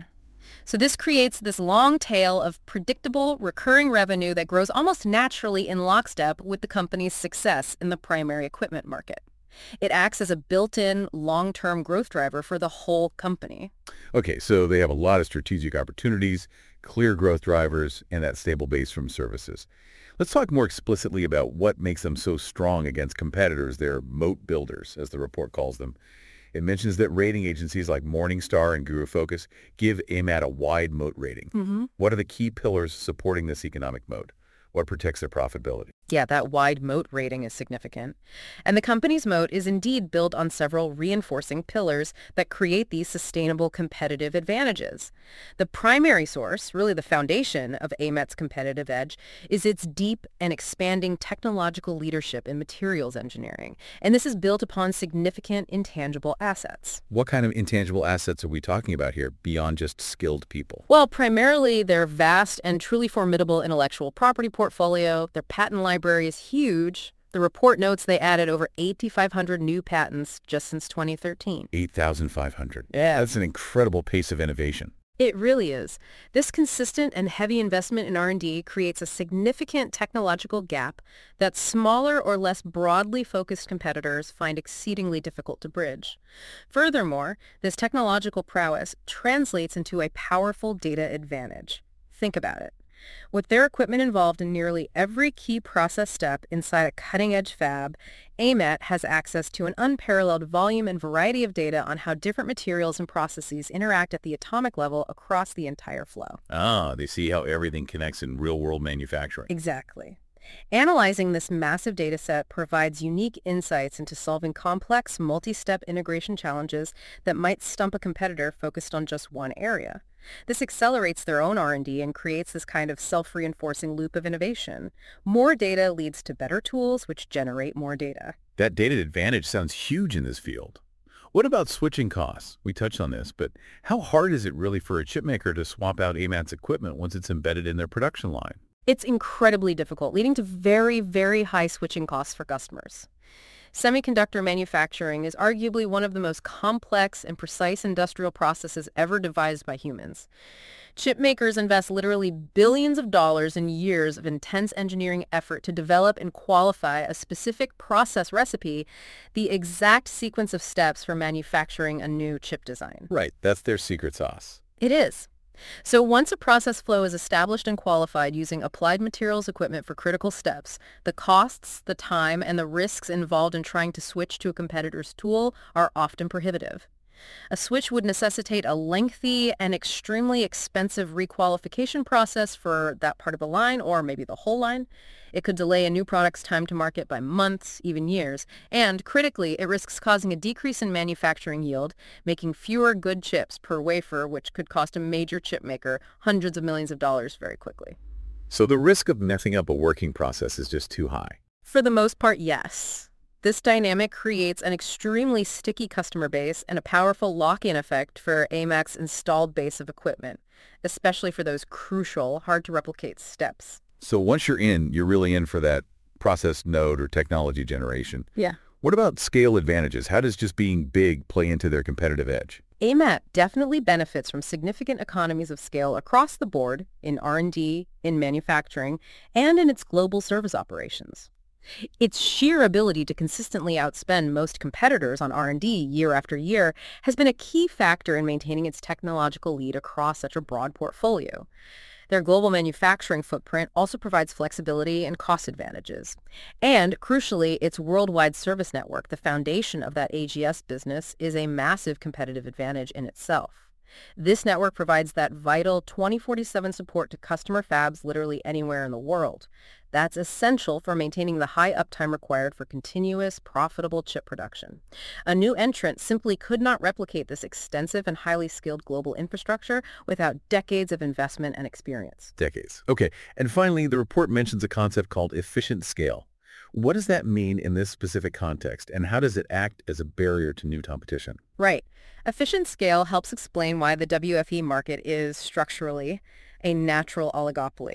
So this creates this long tail of predictable, recurring revenue that grows almost naturally in lockstep with the company's success in the primary equipment market. It acts as a built-in, long-term growth driver for the whole company. Okay, so they have a lot of strategic opportunities, clear growth drivers, and that stable base from services. Let's talk more explicitly about what makes them so strong against competitors, their moat builders, as the report calls them. It mentions that rating agencies like Morningstar and Guru Focus give A M A T a wide moat rating. Mm-hmm. What are the key pillars supporting this economic moat? What protects their profitability? Yeah, that wide moat rating is significant. And the company's moat is indeed built on several reinforcing pillars that create these sustainable competitive advantages. The primary source, really the foundation of A M A T's competitive edge, is its deep and expanding technological leadership in materials engineering. And this is built upon significant intangible assets. What kind of intangible assets are we talking about here beyond just skilled people? Well, primarily their vast and truly formidable intellectual property portfolio, their patent library is huge. The report notes they added over eight thousand five hundred new patents just since twenty thirteen. eight thousand five hundred. Yeah. That's an incredible pace of innovation. It really is. This consistent and heavy investment in R and D creates a significant technological gap that smaller or less broadly focused competitors find exceedingly difficult to bridge. Furthermore, this technological prowess translates into a powerful data advantage. Think about it. With their equipment involved in nearly every key process step inside a cutting-edge fab, A M A T has access to an unparalleled volume and variety of data on how different materials and processes interact at the atomic level across the entire flow. Ah, they see how everything connects in real-world manufacturing. Exactly. Analyzing this massive data set provides unique insights into solving complex, multi-step integration challenges that might stump a competitor focused on just one area. This accelerates their own R and D and creates this kind of self-reinforcing loop of innovation. More data leads to better tools, which generate more data. That data advantage sounds huge in this field. What about switching costs? We touched on this, but how hard is it really for a chipmaker to swap out A M A T's equipment once it's embedded in their production line? It's incredibly difficult, leading to very, very high switching costs for customers. Semiconductor manufacturing is arguably one of the most complex and precise industrial processes ever devised by humans. Chip makers invest literally billions of dollars in years of intense engineering effort to develop and qualify a specific process recipe, the exact sequence of steps for manufacturing a new chip design. Right, that's their secret sauce. It is. So once a process flow is established and qualified using applied materials equipment for critical steps, the costs, the time, and the risks involved in trying to switch to a competitor's tool are often prohibitive. A switch would necessitate a lengthy and extremely expensive requalification process for that part of the line, or maybe the whole line. It could delay a new product's time to market by months, even years. And critically, it risks causing a decrease in manufacturing yield, making fewer good chips per wafer, which could cost a major chip maker hundreds of millions of dollars very quickly. So the risk of messing up a working process is just too high. For the most part, yes. This dynamic creates an extremely sticky customer base and a powerful lock-in effect for A M A T's installed base of equipment, especially for those crucial, hard-to-replicate steps. So once you're in, you're really in for that process node or technology generation. Yeah. What about scale advantages? How does just being big play into their competitive edge? A M A T definitely benefits from significant economies of scale across the board in R and D, in manufacturing, and in its global service operations. Its sheer ability to consistently outspend most competitors on R and D year after year has been a key factor in maintaining its technological lead across such a broad portfolio. Their global manufacturing footprint also provides flexibility and cost advantages. And, crucially, its worldwide service network, the foundation of that A G S business, is a massive competitive advantage in itself. This network provides that vital twenty forty-seven support to customer fabs literally anywhere in the world. That's essential for maintaining the high uptime required for continuous, profitable chip production. A new entrant simply could not replicate this extensive and highly skilled global infrastructure without decades of investment and experience. Decades. Okay. And finally, the report mentions a concept called efficient scale. What does that mean in this specific context, and how does it act as a barrier to new competition? Right. Efficient scale helps explain why the W F E market is structurally a natural oligopoly.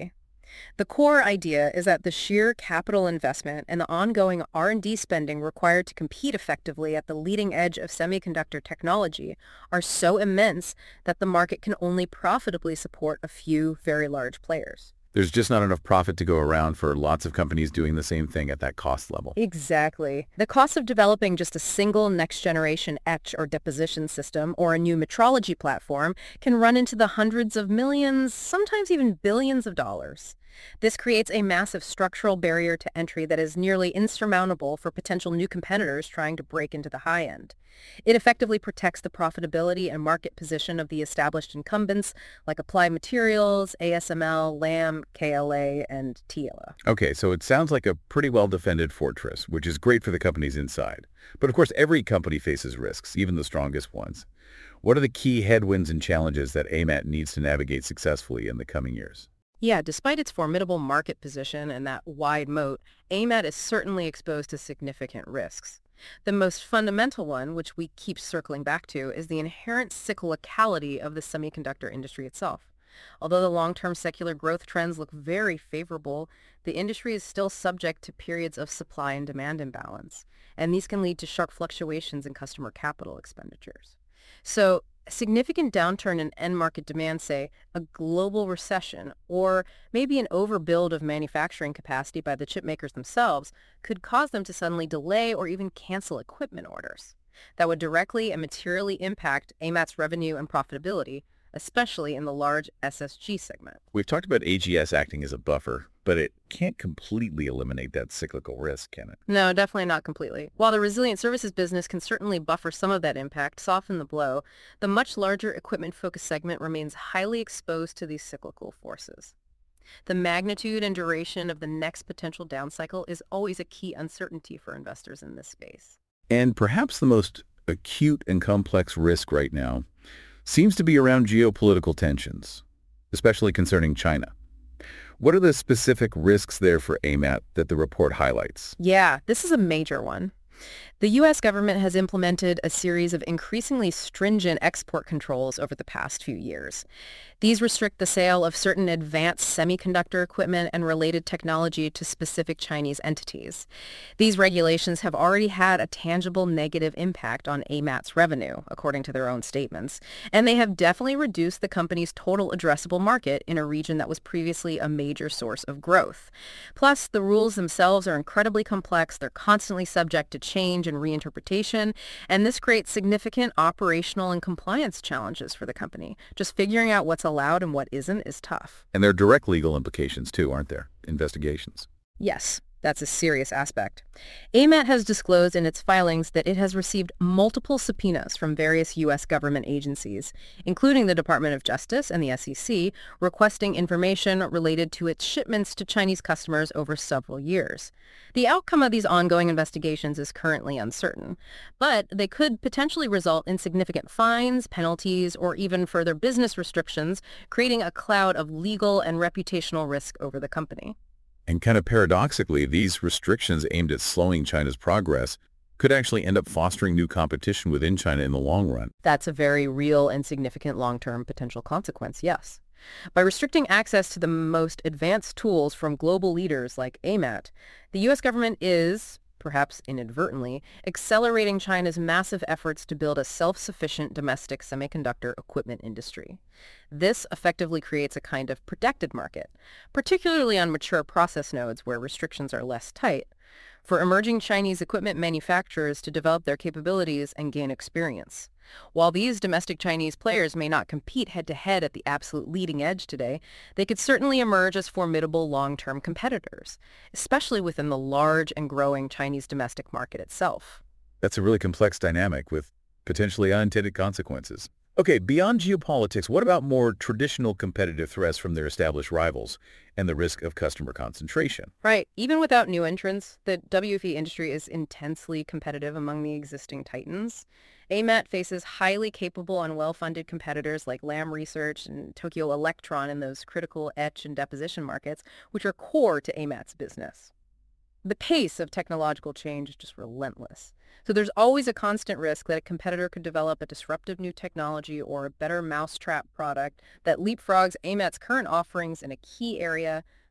The core idea is that the sheer capital investment and the ongoing R and D spending required to compete effectively at the leading edge of semiconductor technology are so immense that the market can only profitably support a few very large players. There's just not enough profit to go around for lots of companies doing the same thing at that cost level. Exactly. The cost of developing just a single next-generation etch or deposition system or a new metrology platform can run into the hundreds of millions, sometimes even billions of dollars. This creates a massive structural barrier to entry that is nearly insurmountable for potential new competitors trying to break into the high end. It effectively protects the profitability and market position of the established incumbents like Applied Materials, A S M L, Lam, K L A, and T L A. Okay, so it sounds like a pretty well-defended fortress, which is great for the companies inside. But of course, every company faces risks, even the strongest ones. What are the key headwinds and challenges that A M A T needs to navigate successfully in the coming years? Yeah, despite its formidable market position and that wide moat, A M A T is certainly exposed to significant risks. The most fundamental one, which we keep circling back to, is the inherent cyclicality of the semiconductor industry itself. Although the long-term secular growth trends look very favorable, the industry is still subject to periods of supply and demand imbalance, and these can lead to sharp fluctuations in customer capital expenditures. So, a significant downturn in end market demand, say a global recession, or maybe an overbuild of manufacturing capacity by the chip makers themselves, could cause them to suddenly delay or even cancel equipment orders. That would directly and materially impact A M A T's revenue and profitability, especially in the large S S G segment. We've talked about A G S acting as a buffer, but it can't completely eliminate that cyclical risk, can it? No, definitely not completely. While the resilient services business can certainly buffer some of that impact, soften the blow, the much larger equipment-focused segment remains highly exposed to these cyclical forces. The magnitude and duration of the next potential down cycle is always a key uncertainty for investors in this space. And perhaps the most acute and complex risk right now seems to be around geopolitical tensions, especially concerning China. What are the specific risks there for A M A T that the report highlights? Yeah, this is a major one. The U S government has implemented a series of increasingly stringent export controls over the past few years. These restrict the sale of certain advanced semiconductor equipment and related technology to specific Chinese entities. These regulations have already had a tangible negative impact on A M A T's revenue, according to their own statements, and they have definitely reduced the company's total addressable market in a region that was previously a major source of growth. Plus, the rules themselves are incredibly complex, they're constantly subject to change and reinterpretation, and this creates significant operational and compliance challenges for the company. Just figuring out what's allowed and what isn't is tough. And there are direct legal implications too, aren't there? Investigations. Yes, that's a serious aspect. A M A T has disclosed in its filings that it has received multiple subpoenas from various U S government agencies, including the Department of Justice and the S E C, requesting information related to its shipments to Chinese customers over several years. The outcome of these ongoing investigations is currently uncertain, but they could potentially result in significant fines, penalties, or even further business restrictions, creating a cloud of legal and reputational risk over the company. And kind of paradoxically, these restrictions aimed at slowing China's progress could actually end up fostering new competition within China in the long run. That's a very real and significant long-term potential consequence, yes. By restricting access to the most advanced tools from global leaders like A M A T, the U S government is, perhaps inadvertently, accelerating China's massive efforts to build a self-sufficient domestic semiconductor equipment industry. This effectively creates a kind of protected market, particularly on mature process nodes where restrictions are less tight, for emerging Chinese equipment manufacturers to develop their capabilities and gain experience. While these domestic Chinese players may not compete head-to-head at the absolute leading edge today, they could certainly emerge as formidable long-term competitors, especially within the large and growing Chinese domestic market itself. That's a really complex dynamic with potentially unintended consequences. Okay, beyond geopolitics, what about more traditional competitive threats from their established rivals and the risk of customer concentration? Right. Even without new entrants, the W F E industry is intensely competitive among the existing titans. A M A T faces highly capable and well-funded competitors like Lam Research and Tokyo Electron in those critical etch and deposition markets, which are core to A M A T's business. The pace of technological change is just relentless. So there's always a constant risk that a competitor could develop a disruptive new technology or a better mousetrap product that leapfrogs A M A T's current offerings in a key area,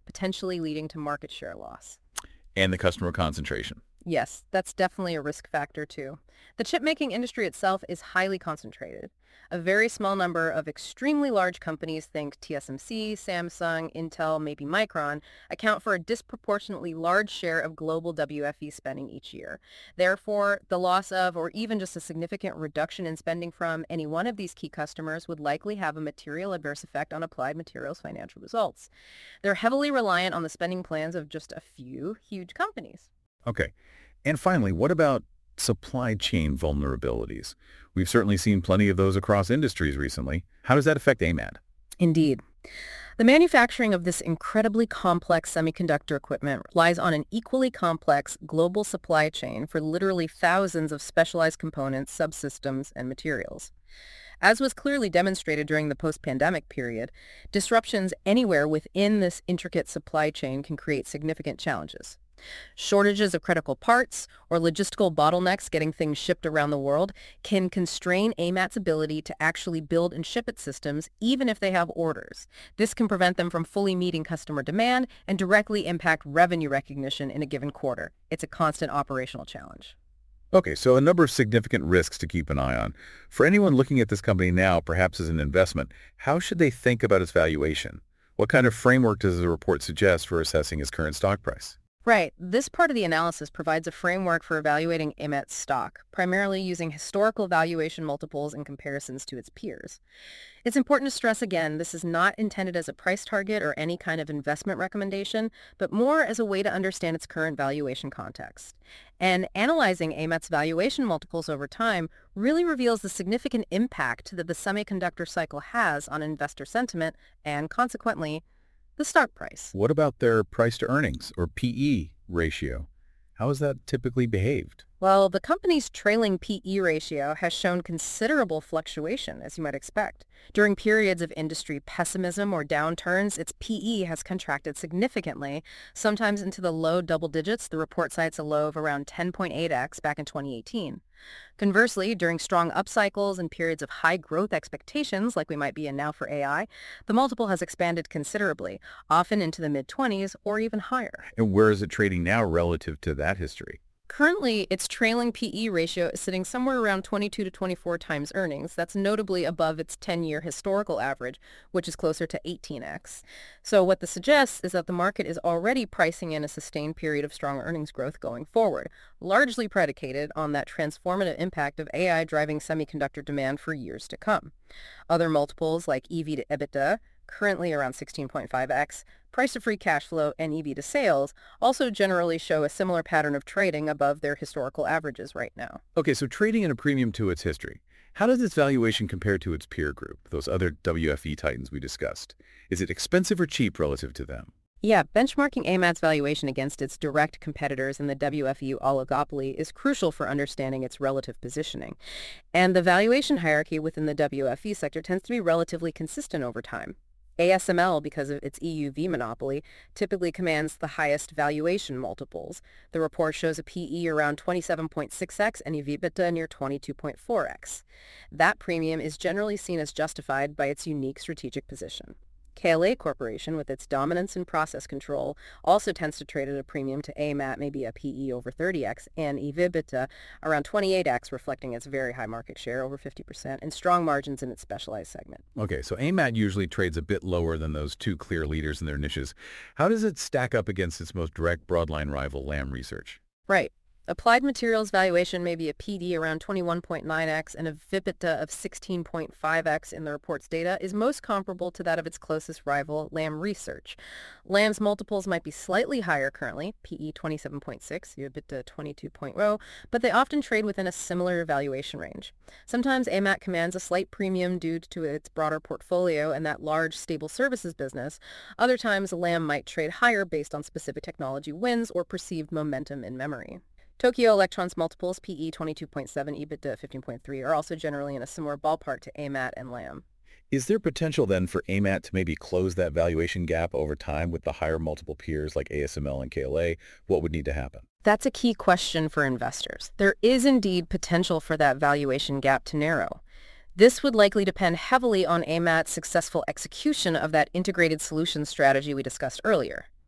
potentially leading to market share loss. And the customer concentration. Yes, that's definitely a risk factor too. The chip-making industry itself is highly concentrated. A very small number of extremely large companies, think T S M C, Samsung, Intel, maybe Micron, account for a disproportionately large share of global W F E spending each year. Therefore, the loss of or even just a significant reduction in spending from any one of these key customers would likely have a material adverse effect on Applied Materials' financial results. They're heavily reliant on the spending plans of just a few huge companies. Okay. And finally, what about supply chain vulnerabilities? We've certainly seen plenty of those across industries recently. How does that affect A M A T? Indeed. The manufacturing of this incredibly complex semiconductor equipment relies on an equally complex global supply chain for literally thousands of specialized components, subsystems, and materials. As was clearly demonstrated during the post-pandemic period, disruptions anywhere within this intricate supply chain can create significant challenges. Shortages of critical parts or logistical bottlenecks getting things shipped around the world can constrain A M A T's ability to actually build and ship its systems, even if they have orders. This can prevent them from fully meeting customer demand and directly impact revenue recognition in a given quarter. It's a constant operational challenge. Okay, so a number of significant risks to keep an eye on. For anyone looking at this company now, perhaps as an investment, how should they think about its valuation? What kind of framework does the report suggest for assessing its current stock price? Right. This part of the analysis provides a framework for evaluating A M A T's stock, primarily using historical valuation multiples and comparisons to its peers. It's important to stress again, this is not intended as a price target or any kind of investment recommendation, but more as a way to understand its current valuation context. And analyzing A M A T's valuation multiples over time really reveals the significant impact that the semiconductor cycle has on investor sentiment and, consequently, the stock price. What about their price to earnings, or P E, ratio? How has that typically behaved? Well, the company's trailing P E ratio has shown considerable fluctuation, as you might expect. During periods of industry pessimism or downturns, its P E has contracted significantly, sometimes into the low double digits. The report cites a low of around ten point eight x back in twenty eighteen. Conversely, during strong upcycles and periods of high growth expectations, like we might be in now for A I, the multiple has expanded considerably, often into the mid twenties or even higher. And where is it trading now relative to that history? Currently, its trailing P E ratio is sitting somewhere around twenty-two to twenty-four times earnings. That's notably above its ten-year historical average, which is closer to eighteen x. So what this suggests is that the market is already pricing in a sustained period of strong earnings growth going forward, largely predicated on that transformative impact of A I driving semiconductor demand for years to come. Other multiples like E V to EBITDA, currently around sixteen point five x, price to free cash flow, and E V to sales also generally show a similar pattern of trading above their historical averages right now. Okay, so trading at a premium to its history. How does its valuation compare to its peer group, those other W F E titans we discussed? Is it expensive or cheap relative to them? Yeah, benchmarking A M A T's valuation against its direct competitors in the W F E oligopoly is crucial for understanding its relative positioning. And the valuation hierarchy within the W F E sector tends to be relatively consistent over time. A S M L, because of its E U V monopoly, typically commands the highest valuation multiples. The report shows a P E around twenty-seven point six x and E V/EBITDA near twenty-two point four x. That premium is generally seen as justified by its unique strategic position. K L A Corporation, with its dominance in process control, also tends to trade at a premium to A M A T, maybe a P E over thirty x, and E V/EBITDA around twenty-eight x, reflecting its very high market share, over fifty percent, and strong margins in its specialized segment. Okay, so A M A T usually trades a bit lower than those two clear leaders in their niches. How does it stack up against its most direct broadline rival, Lam Research? Right. Applied Materials valuation may be a P D around twenty-one point nine x and a V/EBITDA of sixteen point five x in the report's data is most comparable to that of its closest rival, Lam Research. Lam's multiples might be slightly higher currently, P E twenty-seven point six, V/EBITDA twenty-two point zero, but they often trade within a similar valuation range. Sometimes A M A T commands a slight premium due to its broader portfolio and that large, stable services business. Other times, Lam might trade higher based on specific technology wins or perceived momentum in memory. Tokyo Electron's multiples, P E twenty-two point seven, EBITDA fifteen point three, are also generally in a similar ballpark to A M A T and Lam. Is there potential then for A M A T to maybe close that valuation gap over time with the higher multiple peers like A S M L and K L A? What would need to happen? That's a key question for investors. There is indeed potential for that valuation gap to narrow. This would likely depend heavily on A M A T's successful execution of that integrated solutions strategy we discussed earlier.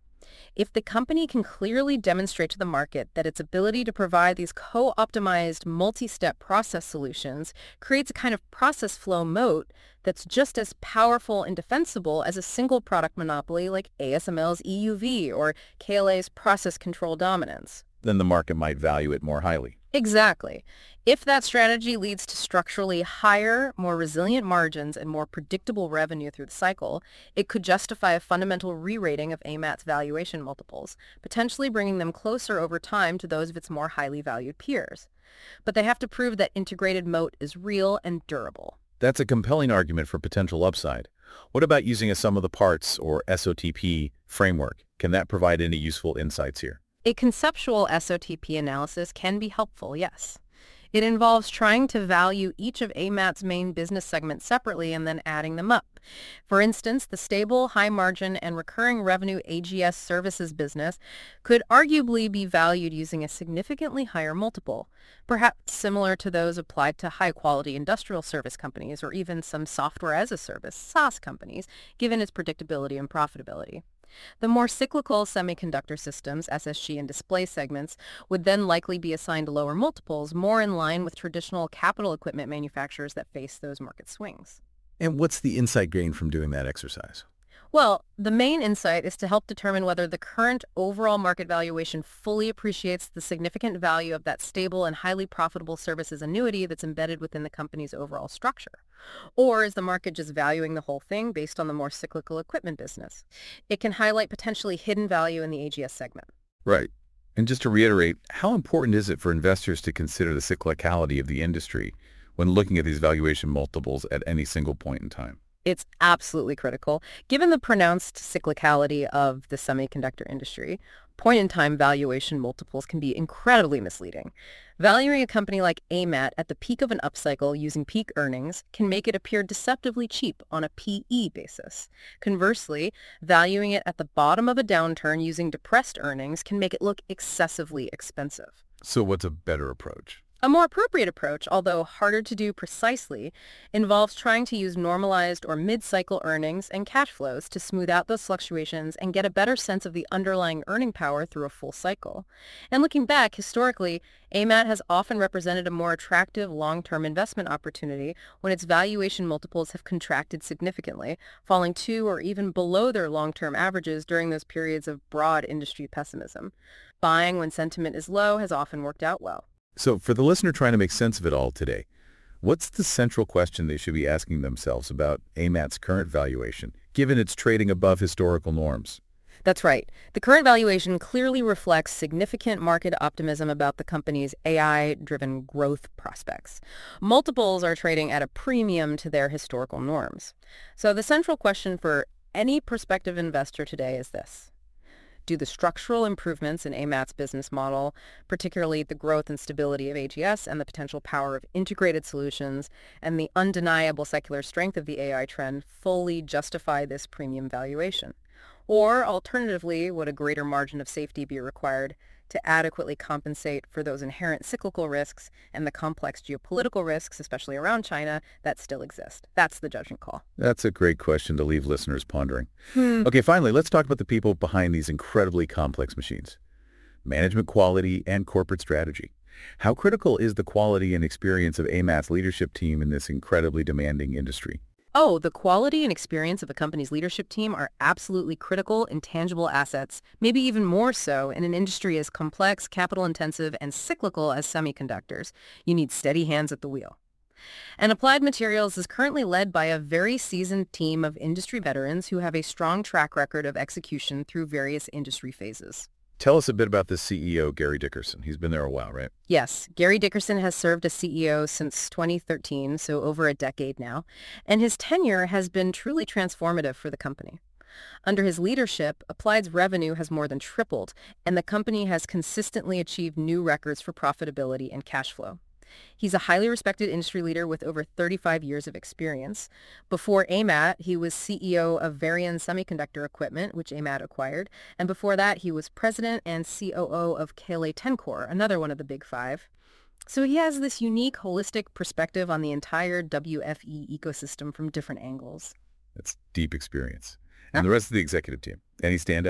If the company can clearly demonstrate to the market that its ability to provide these co-optimized multi-step process solutions creates a kind of process flow moat that's just as powerful and defensible as a single product monopoly like A S M L's E U V or K L A's process control dominance. Then the market might value it more highly. Exactly. If that strategy leads to structurally higher, more resilient margins and more predictable revenue through the cycle, it could justify a fundamental re-rating of A M A T's valuation multiples, potentially bringing them closer over time to those of its more highly valued peers. But they have to prove that integrated moat is real and durable. That's a compelling argument for potential upside. What about using a sum of the parts or S O T P framework? Can that provide any useful insights here? A conceptual S O T P analysis can be helpful, yes. It involves trying to value each of A M A T's main business segments separately and then adding them up. For instance, the stable, high-margin, and recurring revenue A G S services business could arguably be valued using a significantly higher multiple, perhaps similar to those applied to high-quality industrial service companies or even some software-as-a-service SaaS companies, given its predictability and profitability. The more cyclical semiconductor systems, S S G and display segments, would then likely be assigned lower multiples, more in line with traditional capital equipment manufacturers that face those market swings. And what's the insight gained from doing that exercise? Well, the main insight is to help determine whether the current overall market valuation fully appreciates the significant value of that stable and highly profitable services annuity that's embedded within the company's overall structure. Or is the market just valuing the whole thing based on the more cyclical equipment business? It can highlight potentially hidden value in the A G S segment. Right. And just to reiterate, how important is it for investors to consider the cyclicality of the industry when looking at these valuation multiples at any single point in time? It's absolutely critical. Given the pronounced cyclicality of the semiconductor industry, point-in-time valuation multiples can be incredibly misleading. Valuing a company like A M A T at the peak of an upcycle using peak earnings can make it appear deceptively cheap on a P E basis. Conversely, valuing it at the bottom of a downturn using depressed earnings can make it look excessively expensive. So what's a better approach? A more appropriate approach, although harder to do precisely, involves trying to use normalized or mid-cycle earnings and cash flows to smooth out those fluctuations and get a better sense of the underlying earning power through a full cycle. And looking back, historically, A M A T has often represented a more attractive long-term investment opportunity when its valuation multiples have contracted significantly, falling to or even below their long-term averages during those periods of broad industry pessimism. Buying when sentiment is low has often worked out well. So for the listener trying to make sense of it all today, what's the central question they should be asking themselves about A M A T's current valuation, given it's trading above historical norms? That's right. The current valuation clearly reflects significant market optimism about the company's A I-driven growth prospects. Multiples are trading at a premium to their historical norms. So the central question for any prospective investor today is this. Do the structural improvements in A M A T's business model, particularly the growth and stability of A G S and the potential power of integrated solutions and the undeniable secular strength of the A I trend, fully justify this premium valuation? Or alternatively, would a greater margin of safety be required to adequately compensate for those inherent cyclical risks and the complex geopolitical risks, especially around China, that still exist? That's the judgment call. That's a great question to leave listeners pondering. Hmm. Okay, finally, let's talk about the people behind these incredibly complex machines. Management quality and corporate strategy. How critical is the quality and experience of A M A T's leadership team in this incredibly demanding industry? Oh, the quality and experience of a company's leadership team are absolutely critical, intangible assets, maybe even more so in an industry as complex, capital-intensive, and cyclical as semiconductors. You need steady hands at the wheel. And Applied Materials is currently led by a very seasoned team of industry veterans who have a strong track record of execution through various industry phases. Tell us a bit about the C E O, Gary Dickerson. He's been there a while, right? Yes, Gary Dickerson has served as C E O since twenty thirteen, so over a decade now, and his tenure has been truly transformative for the company. Under his leadership, Applied's revenue has more than tripled, and the company has consistently achieved new records for profitability and cash flow. He's a highly respected industry leader with over thirty-five years of experience. Before A M A T, he was C E O of Varian Semiconductor Equipment, which A M A T acquired, and before that, he was president and C O O of K L A Tencor, another one of the big five. So he has this unique, holistic perspective on the entire W F E ecosystem from different angles. That's deep experience. And the rest of the executive team, any standouts?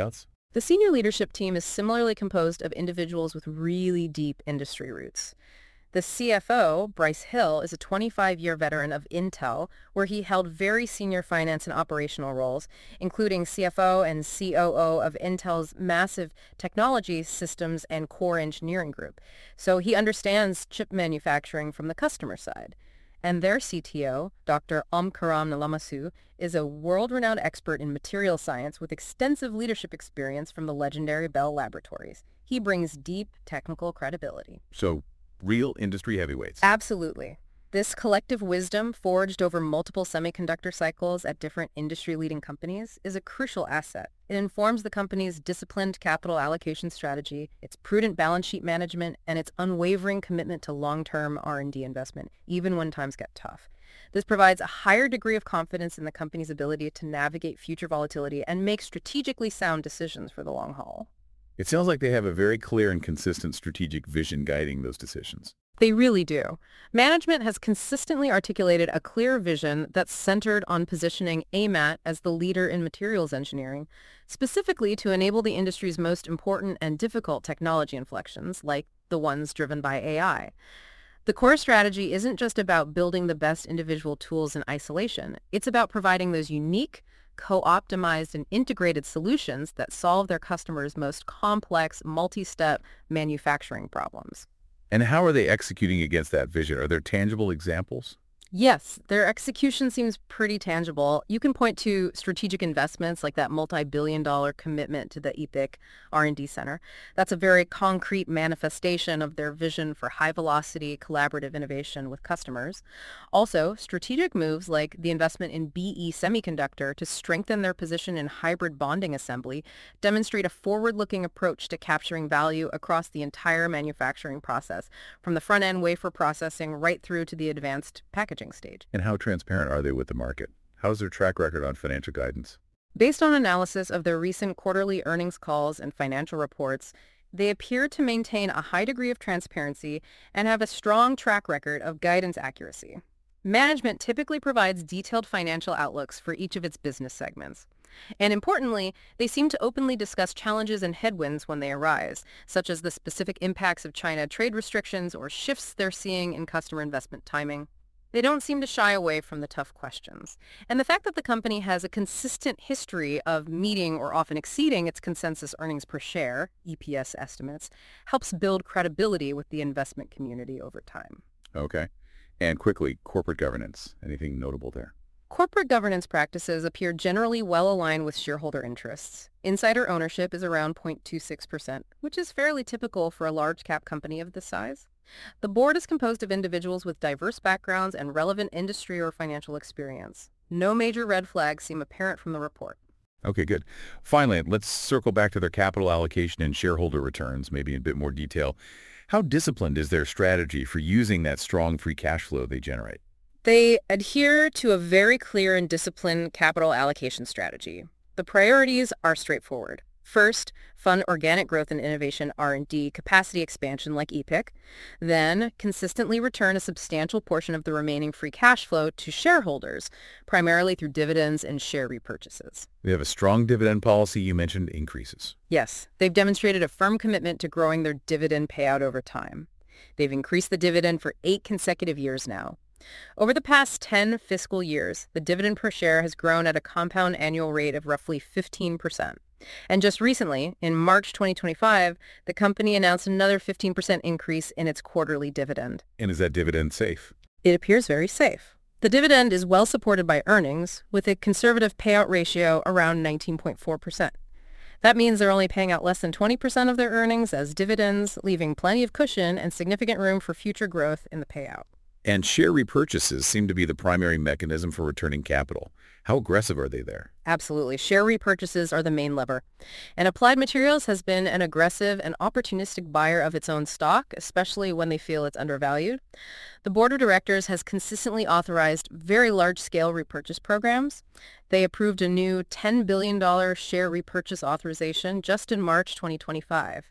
The senior leadership team is similarly composed of individuals with really deep industry roots. The C F O, Bryce Hill, is a twenty-five-year veteran of Intel, where he held very senior finance and operational roles, including C F O and C O O of Intel's massive technology systems and core engineering group. So he understands chip manufacturing from the customer side. And their C T O, Doctor Omkaram Nalamasu, is a world-renowned expert in material science with extensive leadership experience from the legendary Bell Laboratories. He brings deep technical credibility. So, real industry heavyweights. Absolutely. This collective wisdom, forged over multiple semiconductor cycles at different industry-leading companies, is a crucial asset. It informs the company's disciplined capital allocation strategy, its prudent balance sheet management, and its unwavering commitment to long-term R and D investment, even when times get tough. This provides a higher degree of confidence in the company's ability to navigate future volatility and make strategically sound decisions for the long haul. It sounds like they have a very clear and consistent strategic vision guiding those decisions. They really do. Management has consistently articulated a clear vision that's centered on positioning A M A T as the leader in materials engineering, specifically to enable the industry's most important and difficult technology inflections, like the ones driven by A I. The core strategy isn't just about building the best individual tools in isolation. It's about providing those unique, co-optimized and integrated solutions that solve their customers' most complex, multi-step manufacturing problems. And how are they executing against that vision? Are there tangible examples? Yes, their execution seems pretty tangible. You can point to strategic investments like that multi-billion dollar commitment to the EPIC R and D Center. That's a very concrete manifestation of their vision for high-velocity collaborative innovation with customers. Also, strategic moves like the investment in B E Semiconductor to strengthen their position in hybrid bonding assembly demonstrate a forward-looking approach to capturing value across the entire manufacturing process, from the front-end wafer processing right through to the advanced packaging stage. And how transparent are they with the market? How's their track record on financial guidance? Based on analysis of their recent quarterly earnings calls and financial reports, they appear to maintain a high degree of transparency and have a strong track record of guidance accuracy. Management typically provides detailed financial outlooks for each of its business segments. And importantly, they seem to openly discuss challenges and headwinds when they arise, such as the specific impacts of China trade restrictions or shifts they're seeing in customer investment timing. They don't seem to shy away from the tough questions. And the fact that the company has a consistent history of meeting or often exceeding its consensus earnings per share, E P S estimates, helps build credibility with the investment community over time. Okay. And quickly, corporate governance. Anything notable there? Corporate governance practices appear generally well aligned with shareholder interests. Insider ownership is around zero point two six percent, which is fairly typical for a large-cap company of this size. The board is composed of individuals with diverse backgrounds and relevant industry or financial experience. No major red flags seem apparent from the report. Okay, good. Finally, let's circle back to their capital allocation and shareholder returns, maybe in a bit more detail. How disciplined is their strategy for using that strong free cash flow they generate? They adhere to a very clear and disciplined capital allocation strategy. The priorities are straightforward. First, fund organic growth and innovation R and D capacity expansion like EPIC. Then, consistently return a substantial portion of the remaining free cash flow to shareholders, primarily through dividends and share repurchases. They have a strong dividend policy. You mentioned increases. Yes, they've demonstrated a firm commitment to growing their dividend payout over time. They've increased the dividend for eight consecutive years now. Over the past ten fiscal years, the dividend per share has grown at a compound annual rate of roughly fifteen percent. And just recently, in March twenty twenty-five, the company announced another fifteen percent increase in its quarterly dividend. And is that dividend safe? It appears very safe. The dividend is well supported by earnings, with a conservative payout ratio around nineteen point four percent. That means they're only paying out less than twenty percent of their earnings as dividends, leaving plenty of cushion and significant room for future growth in the payout. And share repurchases seem to be the primary mechanism for returning capital. How aggressive are they there? Absolutely. Share repurchases are the main lever. And Applied Materials has been an aggressive and opportunistic buyer of its own stock, especially when they feel it's undervalued. The board of directors has consistently authorized very large-scale repurchase programs. They approved a new ten billion dollars share repurchase authorization just in March twenty twenty-five.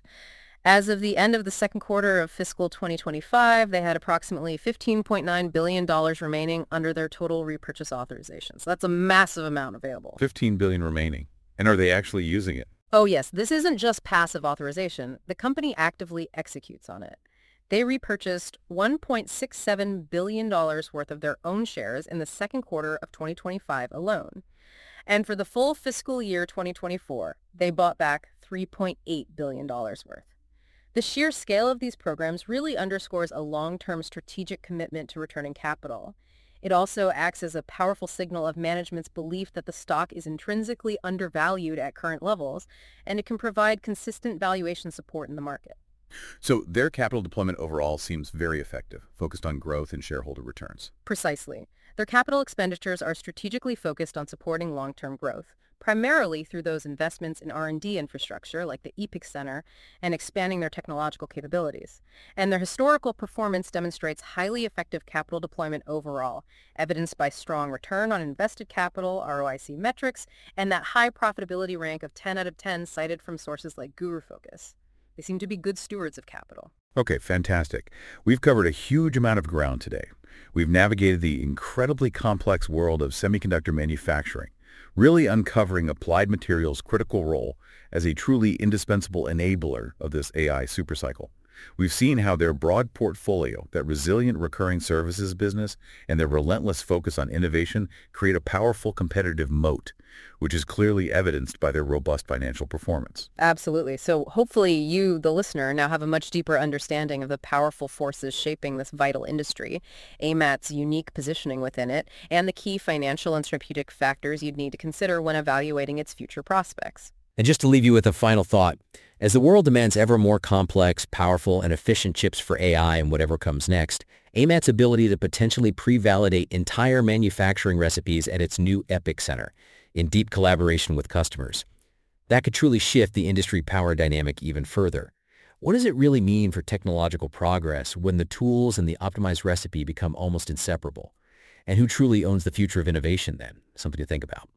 As of the end of the second quarter of fiscal twenty twenty-five, they had approximately fifteen point nine billion dollars remaining under their total repurchase authorization. So that's a massive amount available. fifteen billion dollars remaining. And are they actually using it? Oh yes, this isn't just passive authorization. The company actively executes on it. They repurchased one point six seven billion dollars worth of their own shares in the second quarter of twenty twenty-five alone. And for the full fiscal year twenty twenty-four, they bought back three point eight billion dollars worth. The sheer scale of these programs really underscores a long-term strategic commitment to returning capital. It also acts as a powerful signal of management's belief that the stock is intrinsically undervalued at current levels, and it can provide consistent valuation support in the market. So their capital deployment overall seems very effective, focused on growth and shareholder returns. Precisely. Their capital expenditures are strategically focused on supporting long-term growth, primarily through those investments in R and D infrastructure like the EPIC Center and expanding their technological capabilities. And their historical performance demonstrates highly effective capital deployment overall, evidenced by strong return on invested capital, R O I C metrics, and that high profitability rank of ten out of ten cited from sources like GuruFocus. They seem to be good stewards of capital. Okay, fantastic. We've covered a huge amount of ground today. We've navigated the incredibly complex world of semiconductor manufacturing, really uncovering Applied Materials' critical role as a truly indispensable enabler of this A I supercycle. We've seen how their broad portfolio, that resilient recurring services business, and their relentless focus on innovation create a powerful competitive moat, which is clearly evidenced by their robust financial performance. Absolutely. So hopefully you, the listener, now have a much deeper understanding of the powerful forces shaping this vital industry, A M A T's unique positioning within it, and the key financial and strategic factors you'd need to consider when evaluating its future prospects. And just to leave you with a final thought, as the world demands ever more complex, powerful, and efficient chips for A I and whatever comes next, A M A T's ability to potentially pre-validate entire manufacturing recipes at its new EPIC Center, in deep collaboration with customers, that could truly shift the industry power dynamic even further. What does it really mean for technological progress when the tools and the optimized recipe become almost inseparable? And who truly owns the future of innovation then? Something to think about.